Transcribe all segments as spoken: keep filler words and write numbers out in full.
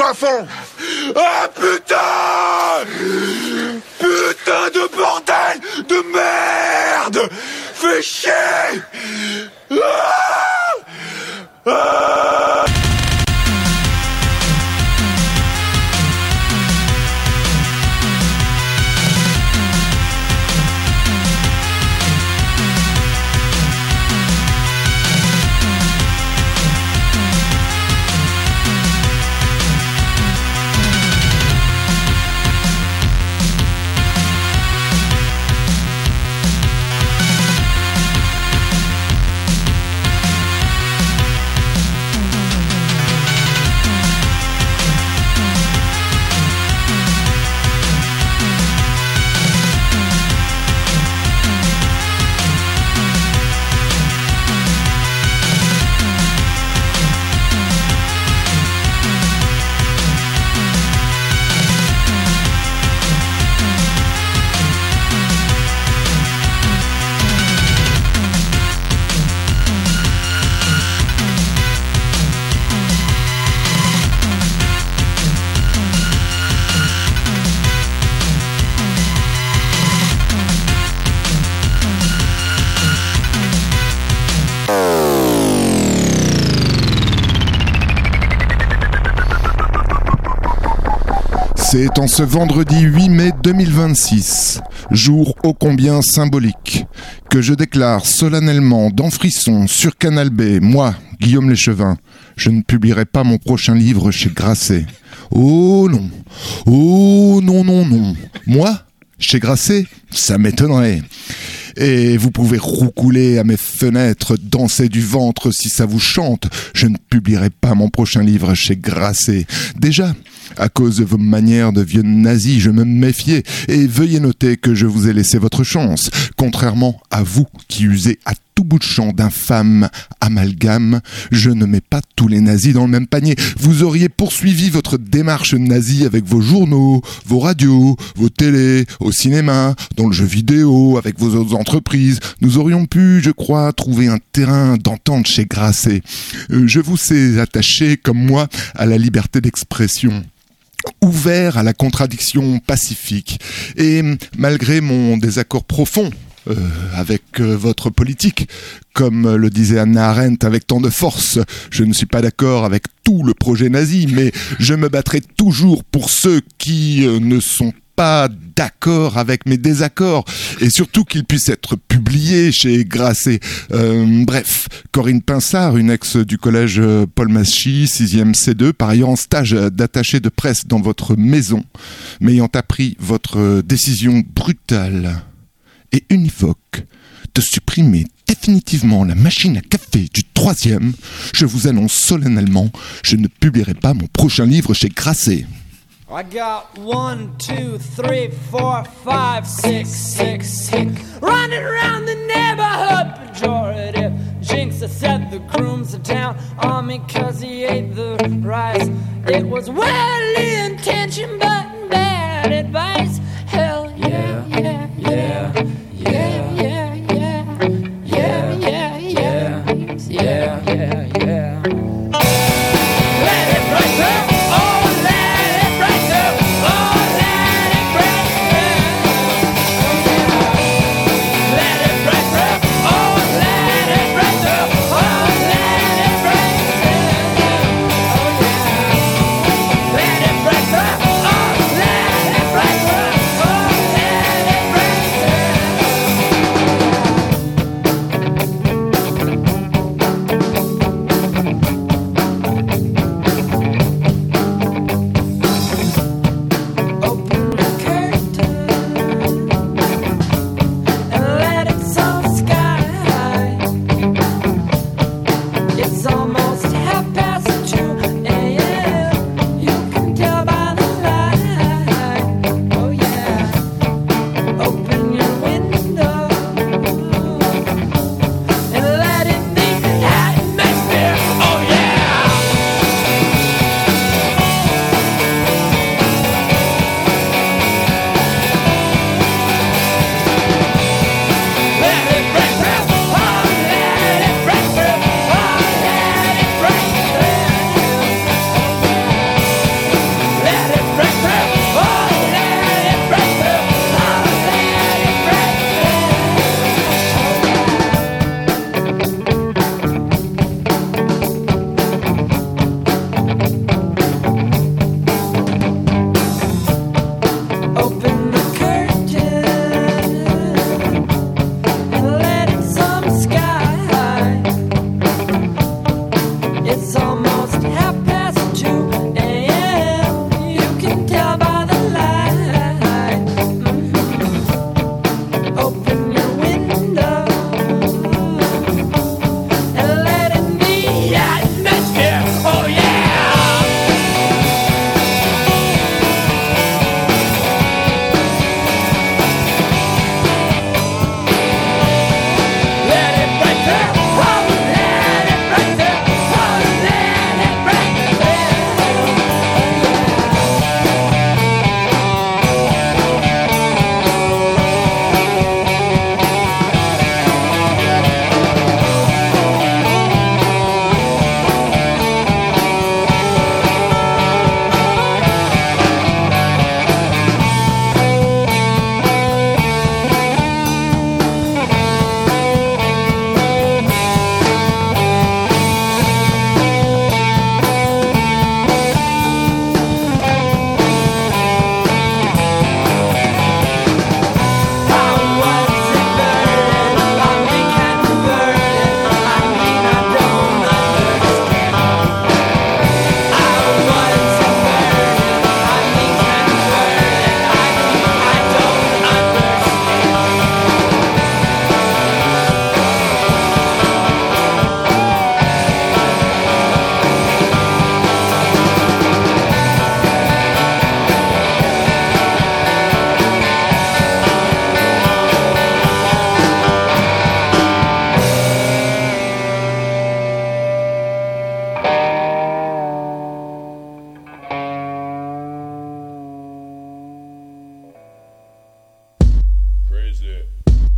plafond. Ah putain! Putain de bordel de merde! Fais chier! Ah! Ah! C'est en ce vendredi huit mai deux mille vingt-six, jour ô combien symbolique, que je déclare solennellement dans Frisson sur Canal B, moi, Guillaume Léchevin, je ne publierai pas mon prochain livre chez Grasset. Oh non, oh non, non, non. Moi, chez Grasset, ça m'étonnerait. Et vous pouvez roucouler à mes fenêtres, danser du ventre si ça vous chante. Je ne publierai pas mon prochain livre chez Grasset. Déjà, à cause de vos manières de vieux nazis, je me méfiais. Et veuillez noter que je vous ai laissé votre chance. Contrairement à vous qui usez à tout bout de champ d'infâme amalgame, je ne mets pas tous les nazis dans le même panier. Vous auriez poursuivi votre démarche nazie avec vos journaux, vos radios, vos télés, au cinéma, dans le jeu vidéo, avec vos autres entreprises. Nous aurions pu, je crois, trouver un terrain d'entente chez Grasset. Euh, je vous sais attaché, comme moi, à la liberté d'expression. Ouvert à la contradiction pacifique. Et malgré mon désaccord profond euh, avec euh, votre politique, comme le disait Hannah Arendt avec tant de force, je ne suis pas d'accord avec tout le projet nazi, mais je me battrai toujours pour ceux qui euh, ne sont pas d'accord avec mes désaccords, et surtout qu'ils puissent être publiés chez Grasset. Euh, bref, Corinne Pinsard, une ex du collège Paul Maschi, sixième C deux, par ailleurs en stage d'attaché de presse dans votre maison, m'ayant appris votre décision brutale et univoque de supprimer définitivement la machine à café du troisième, je vous annonce solennellement, je ne publierai pas mon prochain livre chez Grasset. I got one, two, three, four, five, six, six, six. Running around the neighborhood, pejorative. Jinx, I said the groom's in town on me cause he ate the rice. It was well intentioned but bad advice. Hell yeah, yeah, yeah, yeah, yeah, yeah, yeah, yeah, yeah, yeah, yeah, yeah. Let it break up. Oh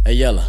Hey, Yella.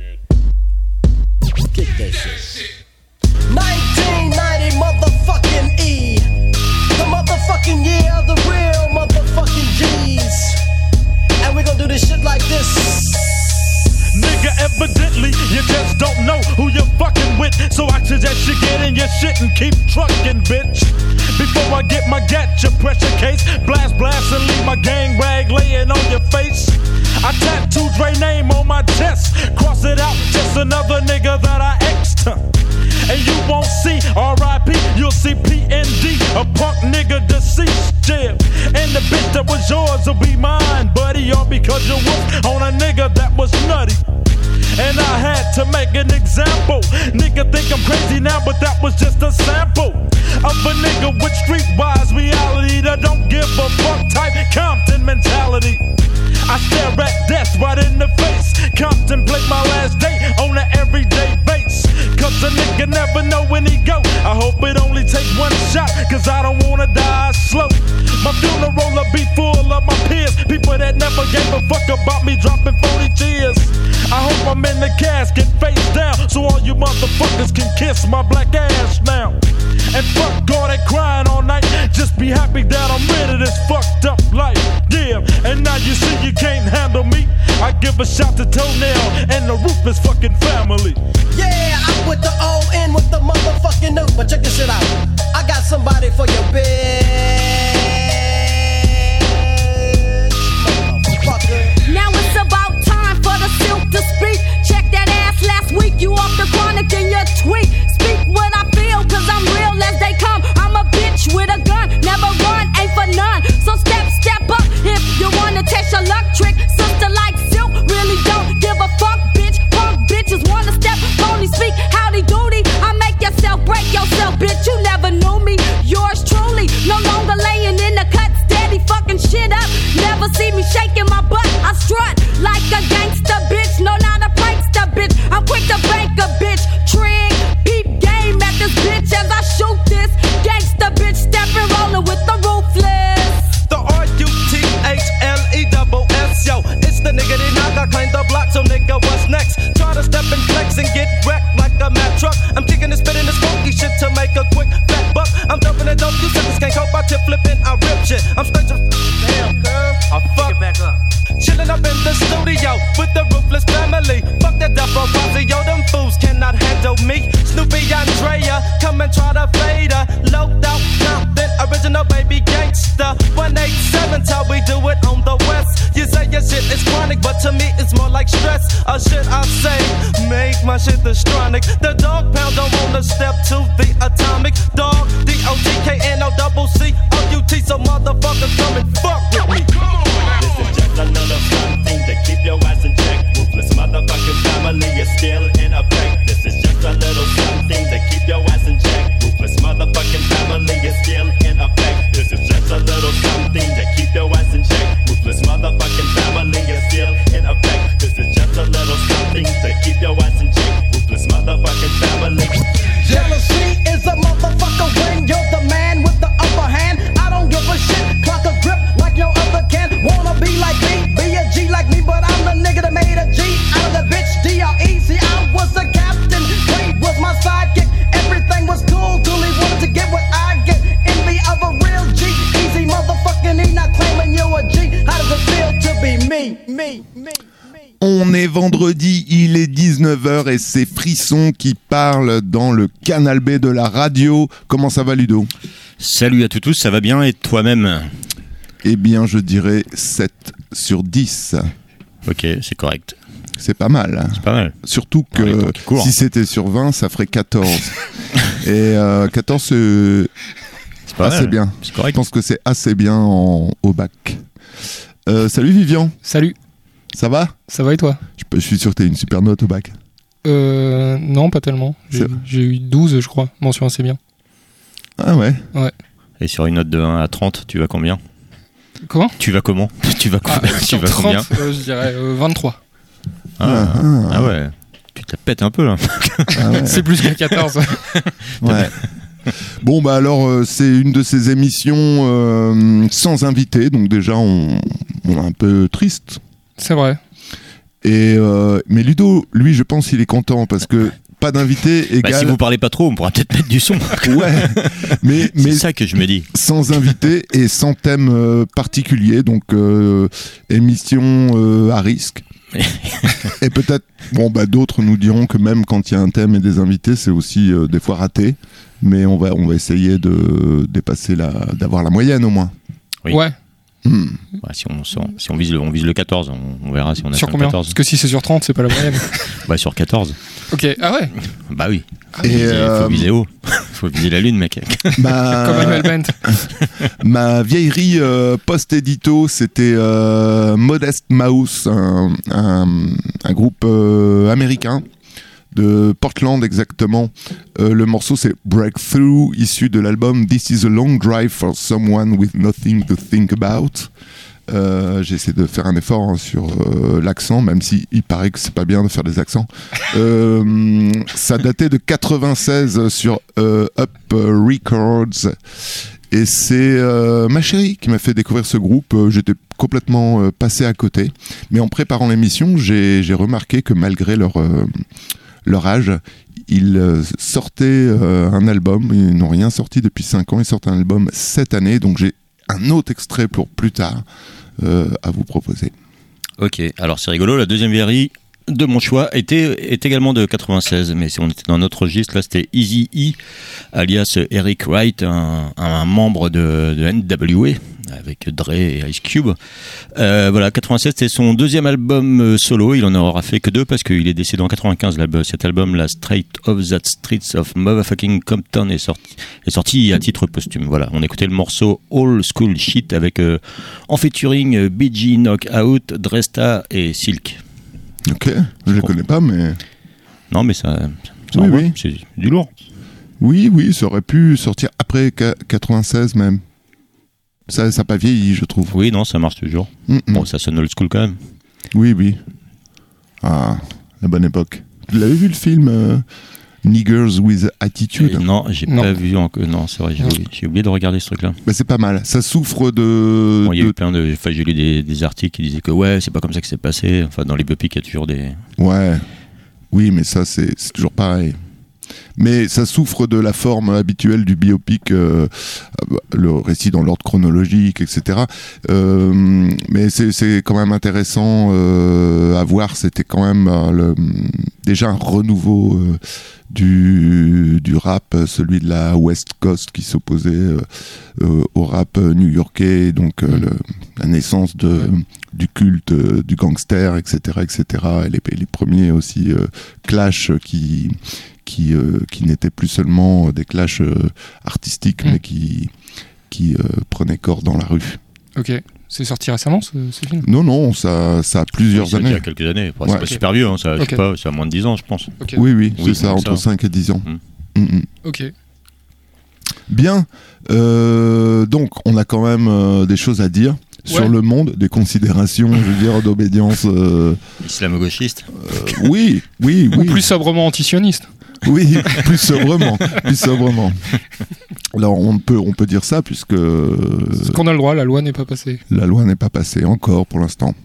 Kick that shit. nineteen ninety motherfucking E. The motherfucking year of the real motherfucking G's. And we gon' do this shit like this. Nigga, evidently, you just don't know who you're fucking with. So I suggest you get in your shit and keep trucking, bitch. Before I get my gat, your pressure case. Blast, blast, and leave my gang rag laying on your face. I tattooed Dre name on my chest. Cross it out, just another nigga that I X'd. And you won't see R I P, you'll see P N D, a punk nigga deceased, yeah. And the bitch that was yours will be mine, buddy, all because you was on a nigga that was nutty. And I had to make an example. Nigga think I'm crazy now, but that was just a sample of a nigga with streetwise reality that don't give a fuck type Compton mentality. I stare at death right in the face, contemplate my last day on an everyday base. Cause a nigga never know when he go. I hope it only take one shot, cause I don't wanna die slow. My funeral will be full of my peers, people that never gave a fuck about me dropping forty tears. I hope I'm in the casket face down, so all you motherfuckers can kiss my black ass now. And fuck all that crying all night, just be happy that I'm rid of this fucked up life. Yeah, and now you see you can't handle me. I give a shout to Toenail and the Ruthless fucking family. Yeah, I'm with the O N with the motherfucking new. But check this shit out. I got somebody for your bitch. Motherfucker. Now it's about time for the silk to speak. Check that ass last week, you off the chronic in your tweet. Speak what I feel, cause I'm real as they come. I'm a bitch with a gun, never run, ain't for none. So step, step up if you wanna test your luck trick. Sister like silk, really don't give a fuck, bitch. Punk bitches wanna step, only speak howdy doody. I make yourself break yourself, bitch. You never knew me. Yours truly, no longer laying in the cut, steady fucking shit up. Never see me shaking my butt. I strut like a gangster, bitch. No, not a prankster, bitch. I'm quick to bank a bitch. Trig, peep game at this bitch as I shoot this gangster bitch. Stepping, rolling with the Ruthless. The R U T H L E double S, yo. It's the nigga that knock, I claim the block, so nigga, what's next? Try to step and flex and get wrecked like a mad truck. I'm kicking and spitting this funky shit to make a quick fat buck. I'm dumping it dope, you suckers can't cope, I tip flipping, I rip shit. I'm straight to damn curve, I fuck it back up. Chillin' up in the studio with the Ruthless family. Fuck that Duffo posse, yo, them fools cannot handle me. Snoopy Andrea, come and try to fade her. Loped out, Compton, original baby gangsta. one eighty-seven's how we do it on the west. You say your shit is chronic, but to me it's more like stress. Or shit I say, make my shit astronic. The dog pound don't wanna step to the atomic dog. D O G K N O double C O U T, so motherfuckers come and fuck with me. This is just a little something to keep your ass in check. Ruthless motherfucking family is still in effect. This is just a little something to keep your ass in check. Ruthless motherfucking family is still in effect. This is just a little something to keep your ass in check. Ruthless motherfucking family is still in effect. This is just a little something to keep your ass in check. Ruthless motherfucking family. Jealousy is a motherfucker when you're the man with the upper hand. I don't give a shit, clock a grip like no other can. Wanna be like me, be a G like me, but I'm the nigga that made a G out of the bitch. D R E, see I was a captain, Wade was my sidekick. Everything was cool till he wanted to get what I get. Envy of a real G, easy motherfucking E, not claiming you a G. How does it feel to be me, me, me? On est vendredi, il est dix-neuf heures et c'est Frisson qui parle dans le Canal B de la radio. Comment ça va, Ludo ? Salut à tous, tous, ça va bien et toi-même ? Eh bien, je dirais sept sur dix. Ok, c'est correct. C'est pas mal. C'est pas mal. Surtout que si c'était sur vingt, ça ferait quatorze. Et euh, quatorze, c'est, c'est pas assez mal. bien. C'est correct. Je pense que c'est assez bien en, au bac. Euh, salut Vivian. Salut. Ça va ? Ça va et toi ? je, je suis sûr que t'as une super note au bac. Euh, non, pas tellement. J'ai, j'ai eu douze, je crois. Mention assez bien. Ah ouais ? Ouais. Et sur une note de un à trente, tu vas combien ? Comment ? Tu vas comment ? Tu vas, ah, tu sur vas trente, combien ? euh, Je dirais euh, vingt-trois. Ah, ah, ah ouais. Tu te la pètes un peu là. Ah ouais. C'est plus que quatorze. Ouais. Bon bah alors euh, c'est une de ces émissions euh, sans invité, donc déjà on, on est un peu triste. C'est vrai. Et euh, mais Ludo, lui, je pense, il est content parce que pas d'invité égale. Bah, si vous parlez pas trop, on pourra peut-être mettre du son. Ouais. Mais mais c'est ça que je me dis. Sans invité et sans thème euh, particulier, donc euh, émission euh, à risque. Et peut-être, bon bah d'autres nous diront que même quand il y a un thème et des invités, c'est aussi euh, des fois raté. Mais on va on va essayer de dépasser la, d'avoir la moyenne au moins. Oui. Ouais. Hmm. Ouais, si on, si on, si on vise le, on vise le quatorze, on, on verra si on a Sur le combien? quatorze. Parce que si c'est sur trente, c'est pas la moyenne. Bah sur quatorze. Ok, ah ouais. Bah oui. Et Il euh, faut viser haut. Faut viser la lune, mec. ma, Comme Animal Band. ma vieillerie euh, post-édito, c'était euh, Modest Mouse, un, un, un groupe euh, américain de Portland exactement. Euh, le morceau c'est Breakthrough, issu de l'album This is a Long Drive for Someone with Nothing to Think About. Euh, j'essaie de faire un effort hein, sur euh, l'accent, même si il paraît que c'est pas bien de faire des accents. Euh, ça datait de quatre-vingt-seize sur euh, Up Records. Et c'est euh, ma chérie qui m'a fait découvrir ce groupe. Euh, j'étais complètement euh, passé à côté. Mais en préparant l'émission, j'ai, j'ai remarqué que malgré leur, euh, leur âge, ils euh, sortaient euh, un album. Ils n'ont rien sorti depuis cinq ans. Ils sortent un album cette année. Donc j'ai un autre extrait pour plus tard euh, à vous proposer. Ok, alors c'est rigolo. La deuxième vieillerie de mon choix était, est également de quatre-vingt-seize, mais si on était dans notre registre, là c'était Eazy-E, alias Eric Wright, un, un membre de, de N W A, avec Dre et Ice Cube. Euh, voilà, quatre-vingt-seize, c'était son deuxième album solo. Il en aura fait que deux parce qu'il est décédé en quatre-vingt-quinze. L'album, cet album, la Straight of That Streets of Motherfucking Compton, est sorti, est sorti à titre posthume. Voilà, on écoutait le morceau Old School Shit avec euh, en featuring B G Knockout, Dresta et Silk. Ok, je ne les connais pas, mais. Non, mais ça. ça oui, envoie, oui. C'est du lourd. Oui, oui, ça aurait pu sortir après quatre-vingt-seize même. Ça n'a pas vieilli, je trouve. Oui, non, ça marche toujours. Mm-mm. Bon, ça sonne old school quand même. Oui, oui. Ah, la bonne époque. Vous l'avez vu le film euh, Niggers with Attitude? Euh, Non, j'ai Non. pas vu encore. Non, c'est vrai, j'ai oublié, j'ai oublié de regarder ce truc-là. Bah, c'est pas mal. Ça souffre de. Bon, il y a de- eu plein de. Enfin, j'ai lu des, des articles qui disaient que ouais, c'est pas comme ça que c'est passé. Enfin, dans les biopics, il y a toujours des. Ouais. Oui, mais ça, c'est, c'est toujours pareil. Mais ça souffre de la forme habituelle du biopic, euh, le récit dans l'ordre chronologique, et cetera. Euh, mais c'est, c'est quand même intéressant euh, à voir. C'était quand même euh, le, déjà un renouveau euh, du, du rap, celui de la West Coast qui s'opposait euh, euh, au rap new-yorkais, donc euh, le, la naissance de, du culte euh, du gangster, et cetera, et cetera. Et les, les premiers aussi euh, clashs qui qui euh, qui n'étaient plus seulement des clashs euh, artistiques, Mm. mais qui qui euh, prenaient corps dans la rue. Ok. C'est sorti récemment ce, ce film? Non, non, ça ça a plusieurs Ça, il y années. a quelques années. Enfin, Ouais. C'est pas super vieux, hein, ça, je Ok. sais pas, ça a moins de dix ans, je pense. Ok. Oui, oui, c'est Oui, ça, donc entre ça. cinq et dix ans. Mm. Mm, mm. Ok. Bien. Euh, donc, on a quand même euh, des choses à dire sur Ouais. le monde, des considérations, je veux dire, d'obédience. Euh, Islamo-gauchiste. euh, oui, oui, Ou oui. plus sobrement antisioniste. Oui, plus sobrement, plus sobrement. Alors, on peut, on peut dire ça puisque Ce qu'on a le droit, la loi n'est pas passée. la loi n'est pas passée encore pour l'instant.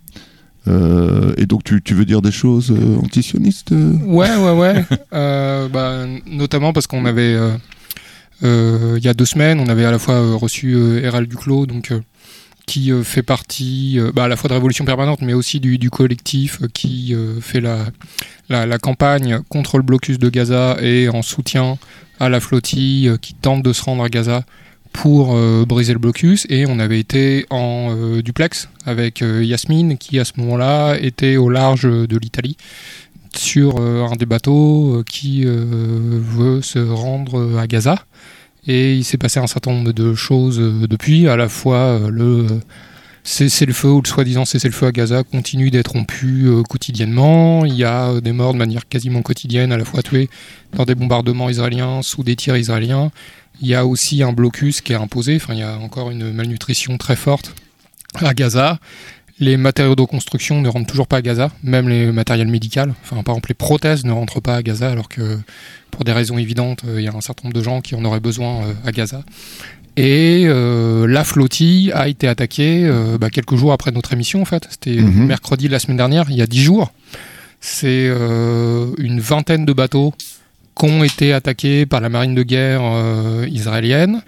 Euh, et donc, tu, tu veux dire des choses euh, antisionistes euh Ouais, ouais, ouais. Euh, bah, notamment parce qu'on avait, euh, euh, il y a deux semaines, on avait à la fois euh, reçu euh, Hérald Duclos, donc, euh, qui euh, fait partie euh, bah, à la fois de Révolution Permanente, mais aussi du, du collectif euh, qui euh, fait la, la, la campagne contre le blocus de Gaza et en soutien à la flottille euh, qui tente de se rendre à Gaza pour euh, briser le blocus. Et on avait été en euh, duplex avec euh, Yasmine, qui à ce moment-là était au large de l'Italie, sur euh, un des bateaux euh, qui euh, veut se rendre euh, à Gaza. Et il s'est passé un certain nombre de choses euh, depuis, à la fois euh, le euh, cessez-le-feu ou le soi-disant cessez-le-feu à Gaza continue d'être rompu euh, quotidiennement. Il y a euh, des morts de manière quasiment quotidienne, à la fois tués dans des bombardements israéliens, sous des tirs israéliens. Il y a aussi un blocus qui est imposé, enfin il y a encore une malnutrition très forte à Gaza. Les matériaux de construction ne rentrent toujours pas à Gaza, même les matériels médicaux. Enfin, par exemple, les prothèses ne rentrent pas à Gaza, alors que, pour des raisons évidentes, il y a un certain nombre de gens qui en auraient besoin à Gaza. Et euh, la flottille a été attaquée euh, bah, quelques jours après notre émission, en fait. C'était mm-hmm. mercredi de la semaine dernière, il y a dix jours. C'est euh, une vingtaine de bateaux qui ont été attaqués par la marine de guerre euh, israélienne.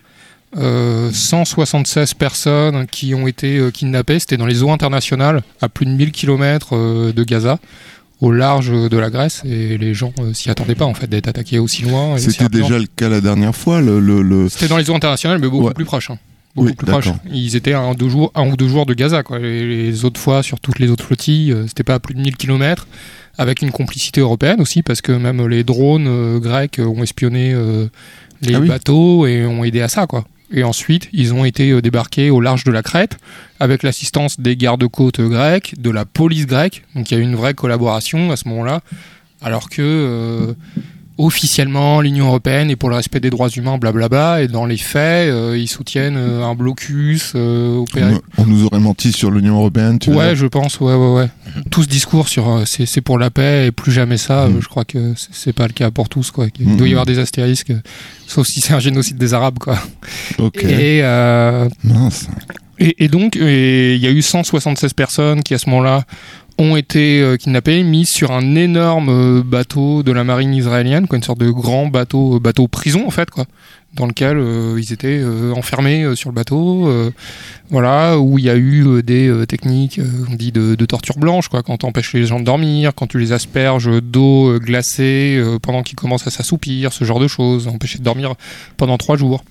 Euh, cent soixante-seize personnes qui ont été euh, kidnappées. C'était dans les eaux internationales, à plus de mille kilomètres euh, de Gaza, au large de la Grèce, et les gens euh, s'y attendaient pas en fait d'être attaqués aussi loin. Et C'était déjà le cas la dernière fois. Le, le, le... C'était dans les eaux internationales, mais beaucoup ouais. plus proche. Hein. Beaucoup oui, plus d'accord. proche. Ils étaient à un, deux jours, un ou deux jours de Gaza, quoi. Les, les autres fois, sur toutes les autres flottilles, euh, c'était pas à plus de mille kilomètres, avec une complicité européenne aussi, parce que même les drones euh, grecs ont espionné euh, les ah oui. bateaux et ont aidé à ça, quoi. Et ensuite, ils ont été euh, débarqués au large de la Crète, avec l'assistance des gardes-côtes grecs, de la police grecque. Donc il y a eu une vraie collaboration à ce moment-là, alors que euh, officiellement, l'Union européenne est pour le respect des droits humains, blablabla, et dans les faits, euh, ils soutiennent euh, un blocus euh, opéré. On, on nous aurait menti sur l'Union européenne, tu Ouais, veux je pense, ouais, ouais, ouais. Tout ce discours sur euh, c'est, c'est pour la paix et plus jamais ça, mmh. euh, je crois que c'est, c'est pas le cas pour tous, quoi. Il mmh. doit y avoir des astérisques, sauf si c'est un génocide des Arabes, quoi. Ok. Et, euh, Mince. Et, et donc, il y a eu cent soixante-seize personnes qui, à ce moment-là, ont été euh, kidnappés, mis sur un énorme euh, bateau de la marine israélienne, quoi, une sorte de grand bateau, euh, bateau prison en fait, quoi, dans lequel euh, ils étaient euh, enfermés euh, sur le bateau, euh, voilà, où il y a eu euh, des euh, techniques, euh, on dit de, de torture blanche, quoi, quand t'empêches les gens de dormir, quand tu les asperges d'eau euh, glacée euh, pendant qu'ils commencent à s'assoupir, ce genre de choses, empêcher de dormir pendant trois jours.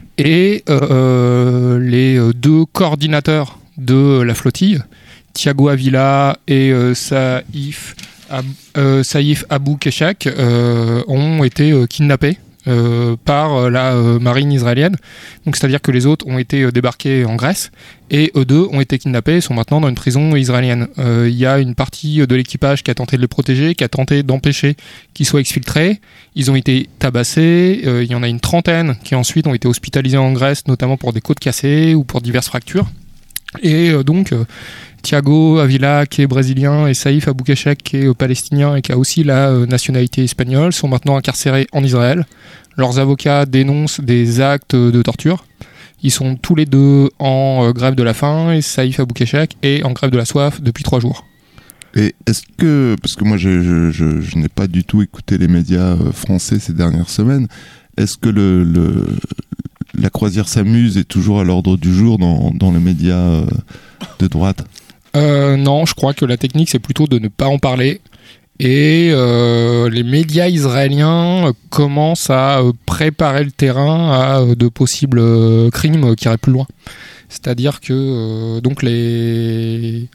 Et euh, euh, les deux coordinateurs de la flottille, Thiago Avila et euh, Saïf, Ab, euh, Saïf Abou Keshak euh, ont été euh, kidnappés euh, par la euh, marine israélienne. Donc c'est-à-dire que les autres ont été euh, débarqués en Grèce et eux deux ont été kidnappés et sont maintenant dans une prison israélienne. Il euh, y a une partie de l'équipage qui a tenté de les protéger, qui a tenté d'empêcher qu'ils soient exfiltrés. Ils ont été tabassés. Il euh, y en a une trentaine qui ensuite ont été hospitalisés en Grèce, notamment pour des côtes cassées ou pour diverses fractures. Et euh, donc euh, Thiago Avila, qui est brésilien, et Saïf Abou Keshak, qui est euh, palestinien et qui a aussi la euh, nationalité espagnole, sont maintenant incarcérés en Israël. Leurs avocats dénoncent des actes de torture. Ils sont tous les deux en euh, grève de la faim, et Saïf Abou Keshak est en grève de la soif depuis trois jours. Et est-ce que, parce que moi je, je, je, je n'ai pas du tout écouté les médias français ces dernières semaines, est-ce que le... le la croisière s'amuse est toujours à l'ordre du jour dans, dans les médias euh, de droite euh, Non, je crois que la technique, c'est plutôt de ne pas en parler. Et euh, les médias israéliens commencent à euh, préparer le terrain à euh, de possibles euh, crimes qui iraient plus loin. C'est-à-dire que euh, donc les...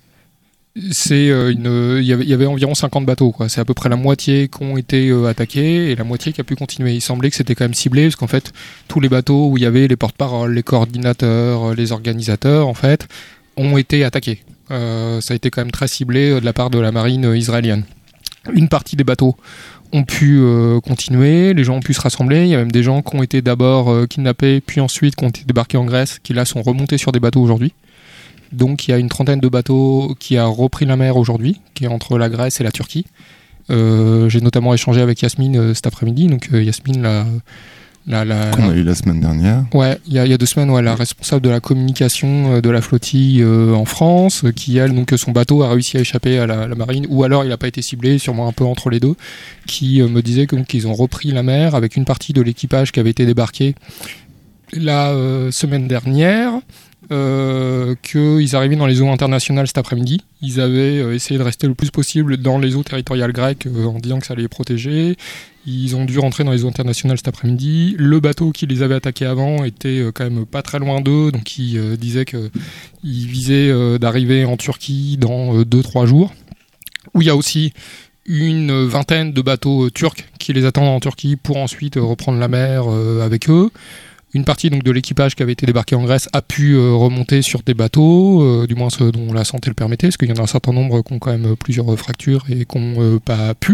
C'est euh, une, il y avait, il y avait environ cinquante bateaux, quoi. C'est à peu près la moitié qui ont été euh, attaqués et la moitié qui a pu continuer. Il semblait que c'était quand même ciblé parce qu'en fait, tous les bateaux où il y avait les porte-paroles, les coordinateurs, les organisateurs, en fait, ont été attaqués. Euh, ça a été quand même très ciblé euh, de la part de la marine euh, israélienne. Une partie des bateaux ont pu euh, continuer, les gens ont pu se rassembler. Il y a même des gens qui ont été d'abord euh, kidnappés, puis ensuite qui ont été débarqués en Grèce, qui là sont remontés sur des bateaux aujourd'hui. Donc il y a une trentaine de bateaux qui a repris la mer aujourd'hui, qui est entre la Grèce et la Turquie. Euh, j'ai notamment échangé avec Yasmine euh, cet après-midi. Donc euh, Yasmine, la, la, la, qu'on a eu la semaine dernière. Ouais, il y a, il y a deux semaines, ouais, la responsable de la communication euh, de la flottille euh, en France, euh, qui elle, donc son bateau a réussi à échapper à la, la marine, ou alors il n'a pas été ciblé, sûrement un peu entre les deux, qui euh, me disait que, donc, qu'ils ont repris la mer avec une partie de l'équipage qui avait été débarqué la euh, semaine dernière. Euh, qu'ils arrivaient dans les eaux internationales cet après-midi. Ils avaient euh, essayé de rester le plus possible dans les eaux territoriales grecques euh, en disant que ça allait les protéger. Ils ont dû rentrer dans les eaux internationales cet après-midi. Le bateau qui les avait attaqués avant était euh, quand même pas très loin d'eux, donc ils euh, disaient qu'ils visaient euh, d'arriver en Turquie dans deux trois jours. Où il y a aussi une vingtaine de bateaux euh, turcs qui les attendent en Turquie pour ensuite euh, reprendre la mer euh, avec eux. Une partie donc de l'équipage qui avait été débarqué en Grèce a pu euh, remonter sur des bateaux, euh, du moins ceux dont la santé le permettait, parce qu'il y en a un certain nombre qui ont quand même plusieurs fractures et qui n'ont euh, pas pu.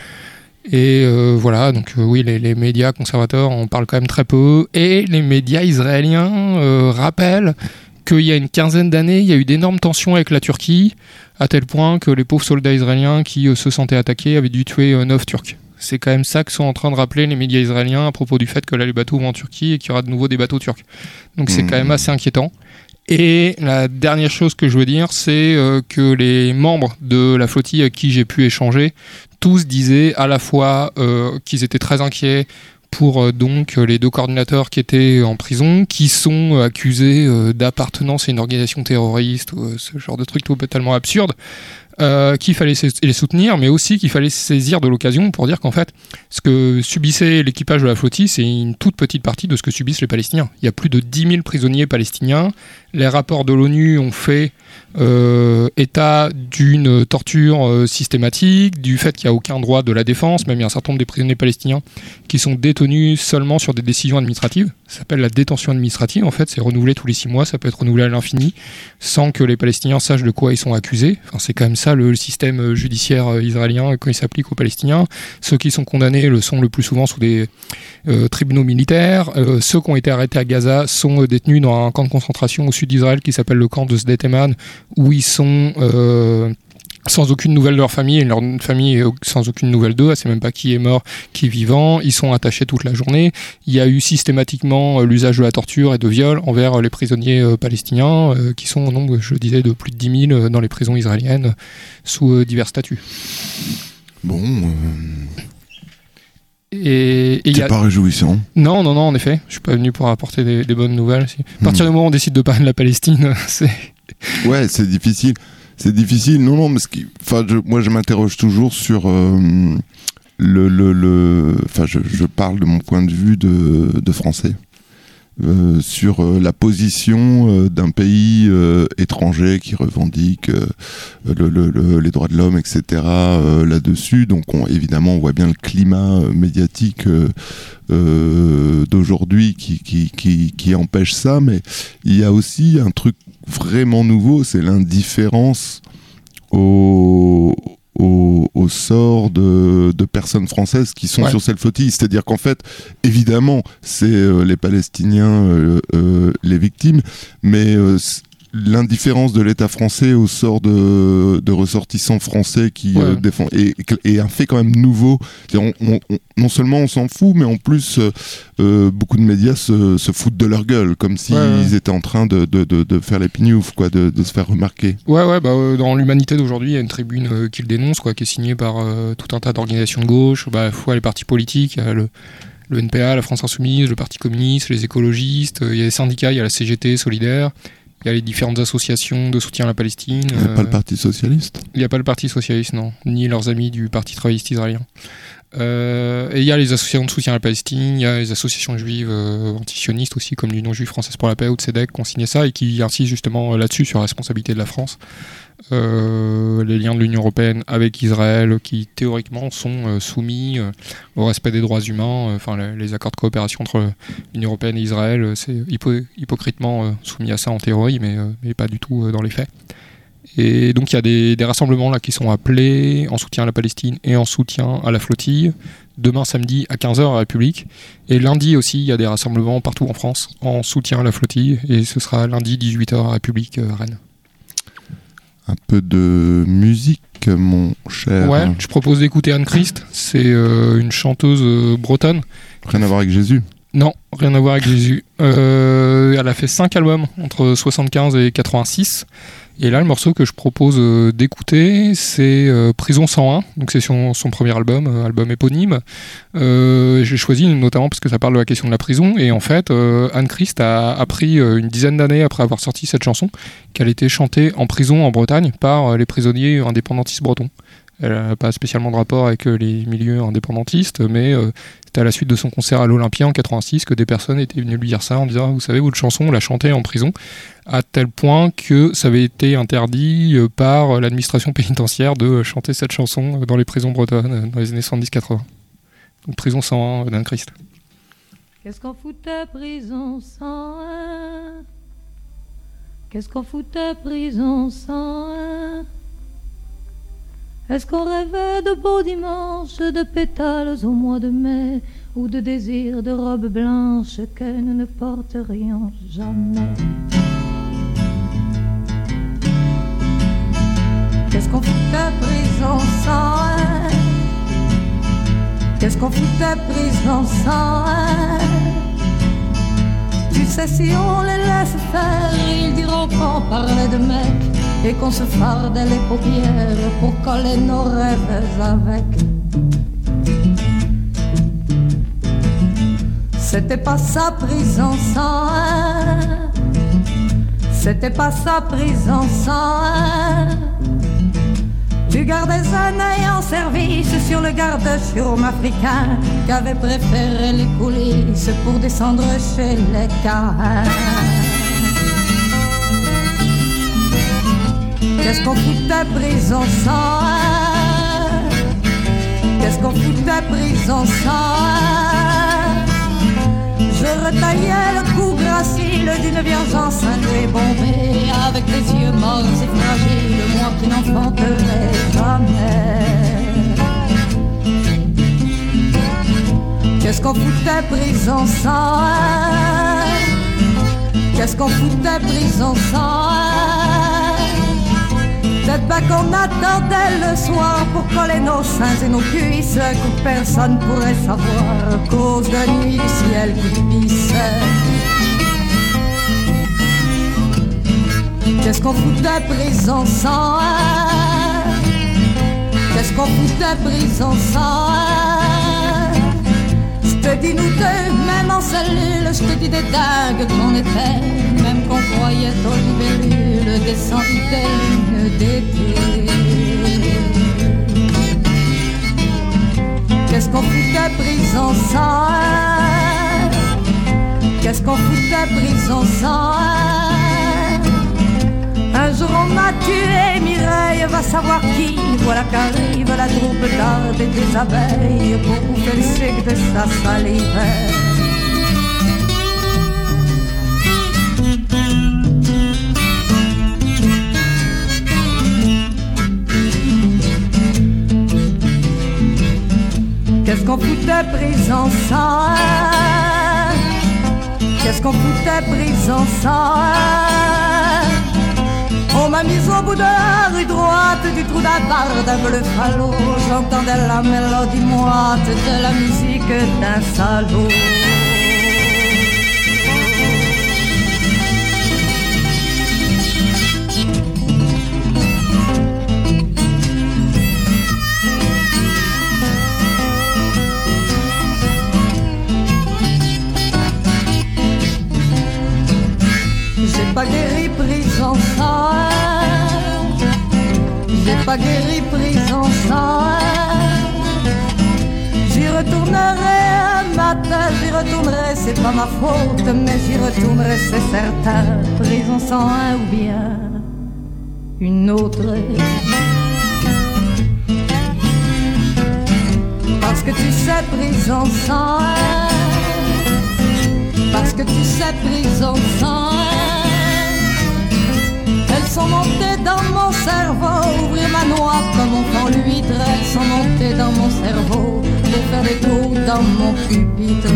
Et euh, voilà, donc euh, oui, les, les médias conservateurs en parlent quand même très peu. Et les médias israéliens euh, rappellent qu'il y a une quinzaine d'années, il y a eu d'énormes tensions avec la Turquie, à tel point que les pauvres soldats israéliens qui euh, se sentaient attaqués avaient dû tuer euh, neuf Turcs. C'est quand même ça que sont en train de rappeler les médias israéliens à propos du fait que là les bateaux vont en Turquie et qu'il y aura de nouveau des bateaux turcs. Donc c'est mmh. quand même assez inquiétant. Et la dernière chose que je veux dire, c'est euh, que les membres de la flottille avec qui j'ai pu échanger, tous disaient à la fois euh, qu'ils étaient très inquiets pour euh, donc les deux coordinateurs qui étaient en prison, qui sont euh, accusés euh, d'appartenance à une organisation terroriste, ou, euh, ce genre de truc totalement absurde. Euh, qu'il fallait les soutenir, mais aussi qu'il fallait saisir de l'occasion pour dire qu'en fait, ce que subissait l'équipage de la flottille, c'est une toute petite partie de ce que subissent les Palestiniens. Il y a plus de dix mille prisonniers palestiniens. Les rapports de l'ONU ont fait euh, état d'une torture euh, systématique, du fait qu'il n'y a aucun droit de la défense, même il y a un certain nombre des prisonniers palestiniens qui sont détenus seulement sur des décisions administratives. Ça s'appelle la détention administrative, en fait, c'est renouvelé tous les six mois, ça peut être renouvelé à l'infini, sans que les Palestiniens sachent de quoi ils sont accusés. Enfin, c'est quand même ça le, le système judiciaire israélien quand il s'applique aux Palestiniens. Ceux qui sont condamnés le sont le plus souvent sous des euh, tribunaux militaires. Euh, ceux qui ont été arrêtés à Gaza sont euh, détenus dans un camp de concentration au sud d'Israël qui s'appelle le camp de Sde-Eman, où ils sont... Euh, sans aucune nouvelle de leur famille, et leur famille est sans aucune nouvelle d'eux, elle sait même pas qui est mort, qui est vivant, ils sont attachés toute la journée. Il y a eu systématiquement l'usage de la torture et de viol envers les prisonniers euh, palestiniens, euh, qui sont au nombre, je disais, de plus de dix mille euh, dans les prisons israéliennes, sous euh, divers statuts. Bon... Euh... Et, et c'est a... pas réjouissant. Non, non, non, en effet, je suis pas venu pour apporter des, des bonnes nouvelles. À partir mmh. du moment où on décide de parler de la Palestine, c'est... Ouais, c'est difficile. C'est difficile, non, non, parce que, enfin, je, moi, je m'interroge toujours sur euh, le, le, le, enfin, je, je parle de mon point de vue de, de français, euh, sur euh, la position euh, d'un pays euh, étranger qui revendique euh, le, le, le, les droits de l'homme, et cetera. Euh, là-dessus, donc, on, évidemment, on voit bien le climat euh, médiatique euh, euh, d'aujourd'hui qui, qui, qui, qui empêche ça, mais il y a aussi un truc vraiment nouveau, c'est l'indifférence au, au, au sort de, de personnes françaises qui sont ouais. sur cette flottille. C'est-à-dire qu'en fait, évidemment, c'est euh, les Palestiniens euh, euh, les victimes, mais euh, l'indifférence de l'État français au sort de, de ressortissants français qui ouais. euh, défendent est, est un fait quand même nouveau. On, on, on, non seulement on s'en fout, mais en plus euh, beaucoup de médias se, se foutent de leur gueule, comme s'ils ouais, ouais. étaient en train de, de, de, de faire les pignoufs, quoi, de, de se faire remarquer. Ouais, ouais, bah, euh, dans l'Humanité d'aujourd'hui, il y a une tribune euh, qui le dénonce, quoi, qui est signée par euh, tout un tas d'organisations de gauche, bah, fois les partis politiques, il y a le le N P A, la France Insoumise, le Parti communiste, les écologistes, il y a les syndicats, il y a la C G T, Solidaire. Il y a les différentes associations de soutien à la Palestine. Il n'y a euh, pas le Parti Socialiste ? Il n'y a pas le Parti Socialiste, non. Ni leurs amis du Parti Travailliste Israélien. Euh, et il y a les associations de soutien à la Palestine, il y a les associations juives euh, antisionistes aussi, comme l'Union juive française pour la paix ou Tzedek, qui ont signé ça et qui insistent justement là-dessus, sur la responsabilité de la France. Euh, les liens de l'Union européenne avec Israël, qui théoriquement sont euh, soumis euh, au respect des droits humains. Enfin, euh, les, les accords de coopération entre l'Union européenne et Israël, euh, c'est hypo- hypocritement euh, soumis à ça en théorie, mais, euh, mais pas du tout euh, dans les faits. Et donc il y a des, des rassemblements là qui sont appelés en soutien à la Palestine et en soutien à la flottille. Demain samedi à quinze heures à la République. Et lundi aussi, il y a des rassemblements partout en France en soutien à la flottille. Et ce sera lundi dix-huit heures à la République euh, à Rennes. Un peu de musique, mon cher. Ouais, je propose d'écouter Anne Christ. C'est euh, une chanteuse euh, bretonne. Rien à voir avec Jésus ? Non, rien à voir avec Jésus. Euh, elle a fait cinq albums entre soixante-quinze et quatre-vingt-six. Et là, le morceau que je propose euh, d'écouter, c'est euh, Prison cent un. Donc c'est son, son premier album, euh, album éponyme. Euh, j'ai choisi notamment parce que ça parle de la question de la prison. Et en fait, euh, Anne Christ a appris euh, une dizaine d'années après avoir sorti cette chanson qu'elle était chantée en prison en Bretagne par euh, les prisonniers indépendantistes bretons. Elle n'a pas spécialement de rapport avec euh, les milieux indépendantistes, mais euh, c'était à la suite de son concert à l'Olympia en quatre-vingt-six que des personnes étaient venues lui dire ça en disant « Vous savez, votre chanson, on l'a chantée en prison », à tel point que ça avait été interdit euh, par l'administration pénitentiaire de chanter cette chanson dans les prisons bretonnes euh, dans les années soixante-dix quatre-vingts. Donc Prison cent un d'Anne Christ. Qu'est-ce qu'on foutait prison cent un ? Qu'est-ce qu'on foutait prison cent un ? Est-ce qu'on rêvait de beaux dimanches, de pétales au mois de mai, ou de désirs de robes blanches que nous ne porterions jamais ? Qu'est-ce qu'on foutait prison cent un ? Qu'est-ce qu'on foutait prison sans haine? Tu sais, si on les laisse faire, ils diront qu'on parlait de mecs et qu'on se fardait les paupières pour coller nos rêves avec. C'était pas ça prison sans haine. C'était pas ça prison sans haine. Tu gardais un œil en service sur le garde-chiourme africain qu'avait préféré les coulisses pour descendre chez les Caïns. Qu'est-ce qu'on foutait prison sans haine? Qu'est-ce qu'on foutait prison sans haine? Je retaillais le cou gracile d'une vierge enceinte et bombée, avec des yeux morts et fragiles, moi qui n'enfanterai jamais. Qu'est-ce qu'on foutait prison sans haine? Qu'est-ce qu'on foutait prison sans haine? Peut-être pas qu'on attendait le soir pour coller nos seins et nos cuisses, que personne pourrait savoir, cause de la nuit du ciel qui pissait. Qu'est-ce qu'on foutait prison sans haine? Qu'est-ce qu'on foutait prison sans haine? Je te dis nous deux, même en cellule, je te dis des dingues qu'on était, même qu'on croyait aux libellules des centaines d'été. Qu'est-ce qu'on foutait prison sans haine? Qu'est-ce qu'on foutait prison sans haine? Un jour on m'a tué, Mireille va savoir qui. Voilà qu'arrive la troupe d'ardes et des abeilles pour bouffer le sec de sa salive. Qu'est-ce qu'on foutait prison sans haine? Qu'est-ce qu'on foutait prison sans haine? On m'a mise au bout de la rue droite du trou d'Abarde, un peu le falot. J'entendais la mélodie moite de la musique d'un salaud. J'ai pas guéri prison sans haine. J'ai pas guéri prison sans haine. J'y retournerai un matin, j'y retournerai, c'est pas ma faute, mais j'y retournerai, c'est certain. Prison sans haine ou bien une autre. Parce que tu sais, prison sans haine. Parce que tu sais, prison sans haine. Elles sont montées dans mon cerveau, ouvrir ma noix comme on prend l'huître. Elles sont montées dans mon cerveau pour faire des trous dans mon pupitre.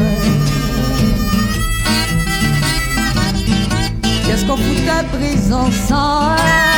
Qu'est-ce qu'on foutait prison sans haine?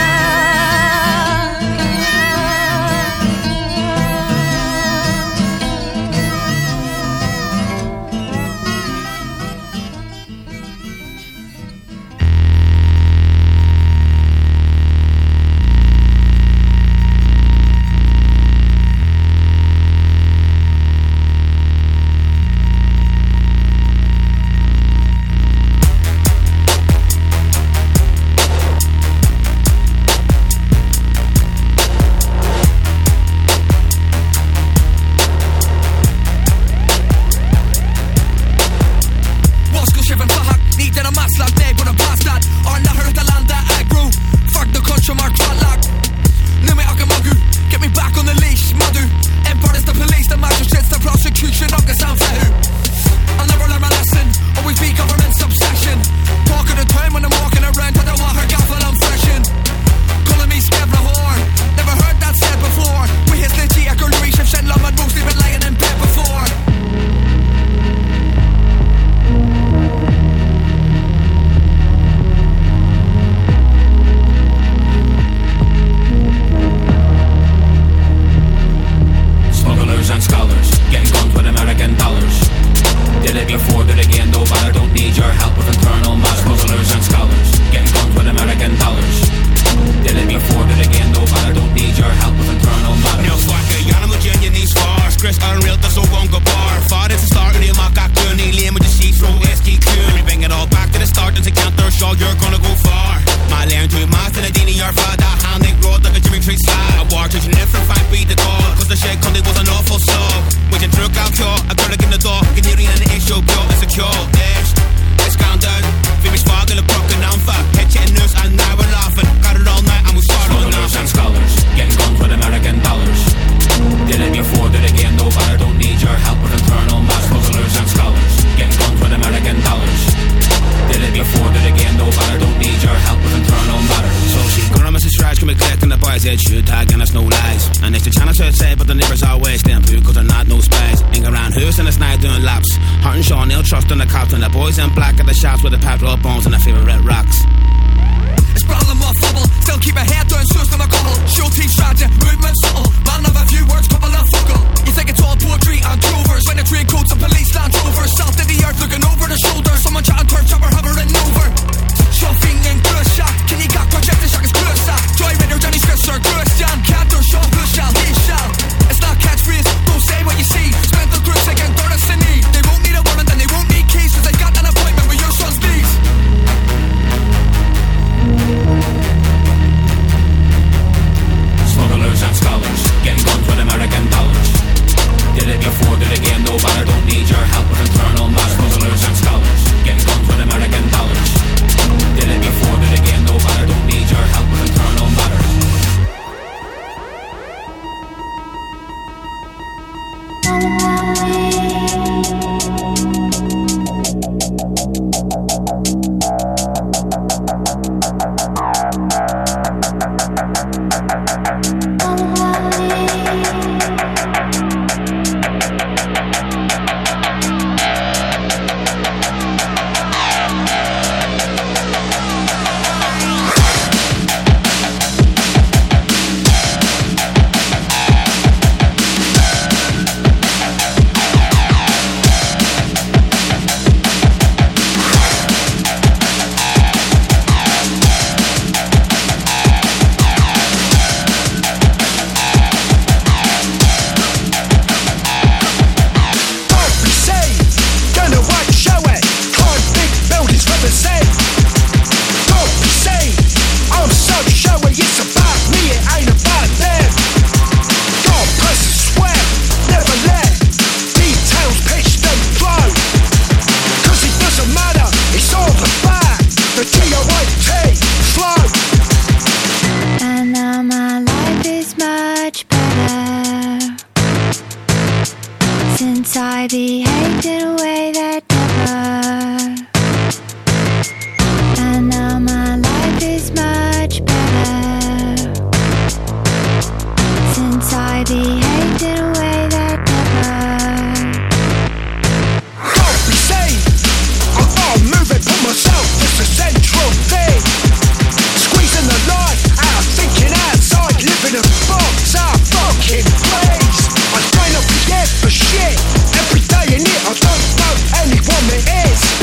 Chris unreal, that's so won't go bar. Fought at the start, and my cock gurney, liam with the sheets, roll S K Q. Let me bring it all back to the start, there's a counter shot, you're gonna go far. My learn to master the Dini, your father, hand they road like a Jimmy Tree slide. I war to Geneva, five beat the call, cause the shit Conde was an awful sub. With your drug out, cure, I gotta get in the door, get near in the issue, pure, it's secure, yes. It's counted, finish fog in the broken down fat, head chin news, and now we're laughing. Got it all night, and we start on the nerves and scholars, getting guns with American dollars. Did it before, did it again, no matter, don't need your help with internal mass puzzlers and scholars, getting guns with American dollars. Did it before, did it again, no matter, don't need your help with internal matter. So she gonna miss a stretch, can we click on the boys head, shoot tag, and it's no lies. And it's the channel should say, but the neighbors always them blue, cause they're not no spies. Hang around who's in the night doing laps, Hart and Sean, they'll trust in the cops, and the boys in black at the shops with the packed up bones and the favourite rocks. It's problem or flubble, still keep a head down, shoes to my gobble. Show team strategy, movement subtle, man of a few words, couple of fuckle. You think it's all poetry and clovers, when the train coats and police land rovers. South of the earth looking over the shoulder, someone chatting turf chopper hovering over. Shuffing and good shot, can you got projected shock is close up. Joy Ritter, Johnny Scripture, Christian, Cantor, Sean, who shall, he shall. It's not catchphrase, don't say what you see. Spent the groups again, third us in need. They won't need a warrant and they won't need keys, cause they got an appointment with your son's knees. Smugglers and scholars, getting guns with American dollars. Did it before, did it again, no matter, don't need your help with internal mass. Smugglers and scholars, getting guns with American dollars. Did it before, did it again, no matter, don't need your help with internal matters. Shit, every day in it, I don't know anyone that is.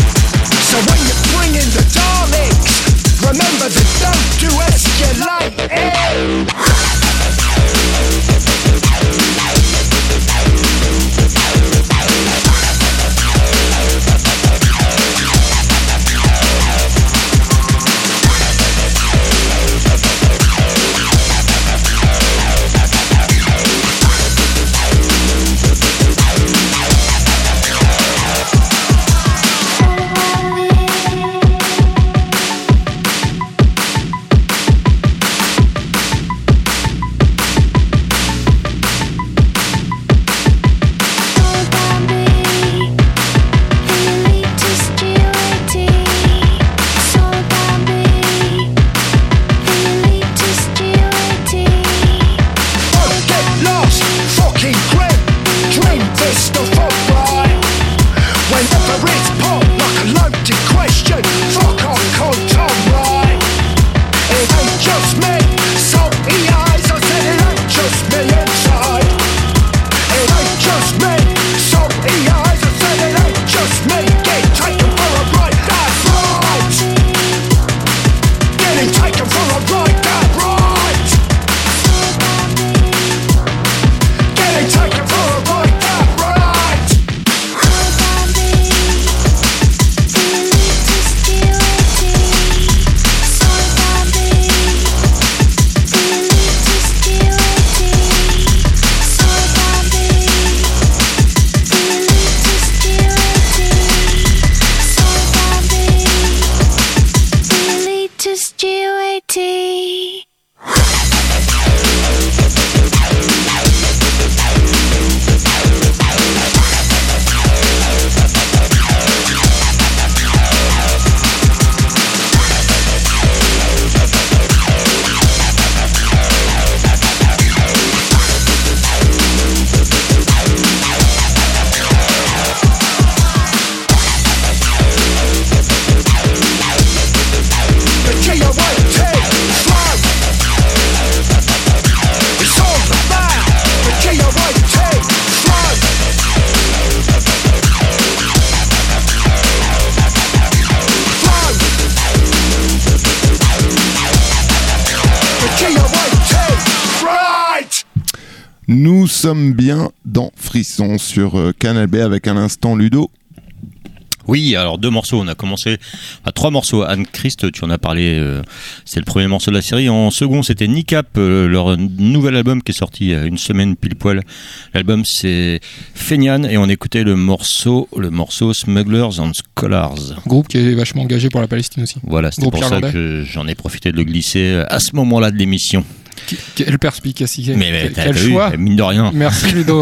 sommes bien dans Frisson sur euh, Canal B avec un instant Ludo. Oui, alors deux morceaux. On a commencé à trois morceaux. Anne-Christ, tu en as parlé. Euh, c'est le premier morceau de la série. En second, c'était Nicap, euh, leur nouvel album qui est sorti il y a une semaine pile poil. L'album, c'est Fenian et on écoutait le morceau, le morceau Smugglers and Scholars. Groupe qui est vachement engagé pour la Palestine aussi. Voilà, c'était Groupe pour irlandais. ça que j'en ai profité de le glisser à ce moment-là de l'émission. Quelle perspicacité. Mais, mais quel, t'as, quel t'as choix. vu, mine de rien. Merci Ludo.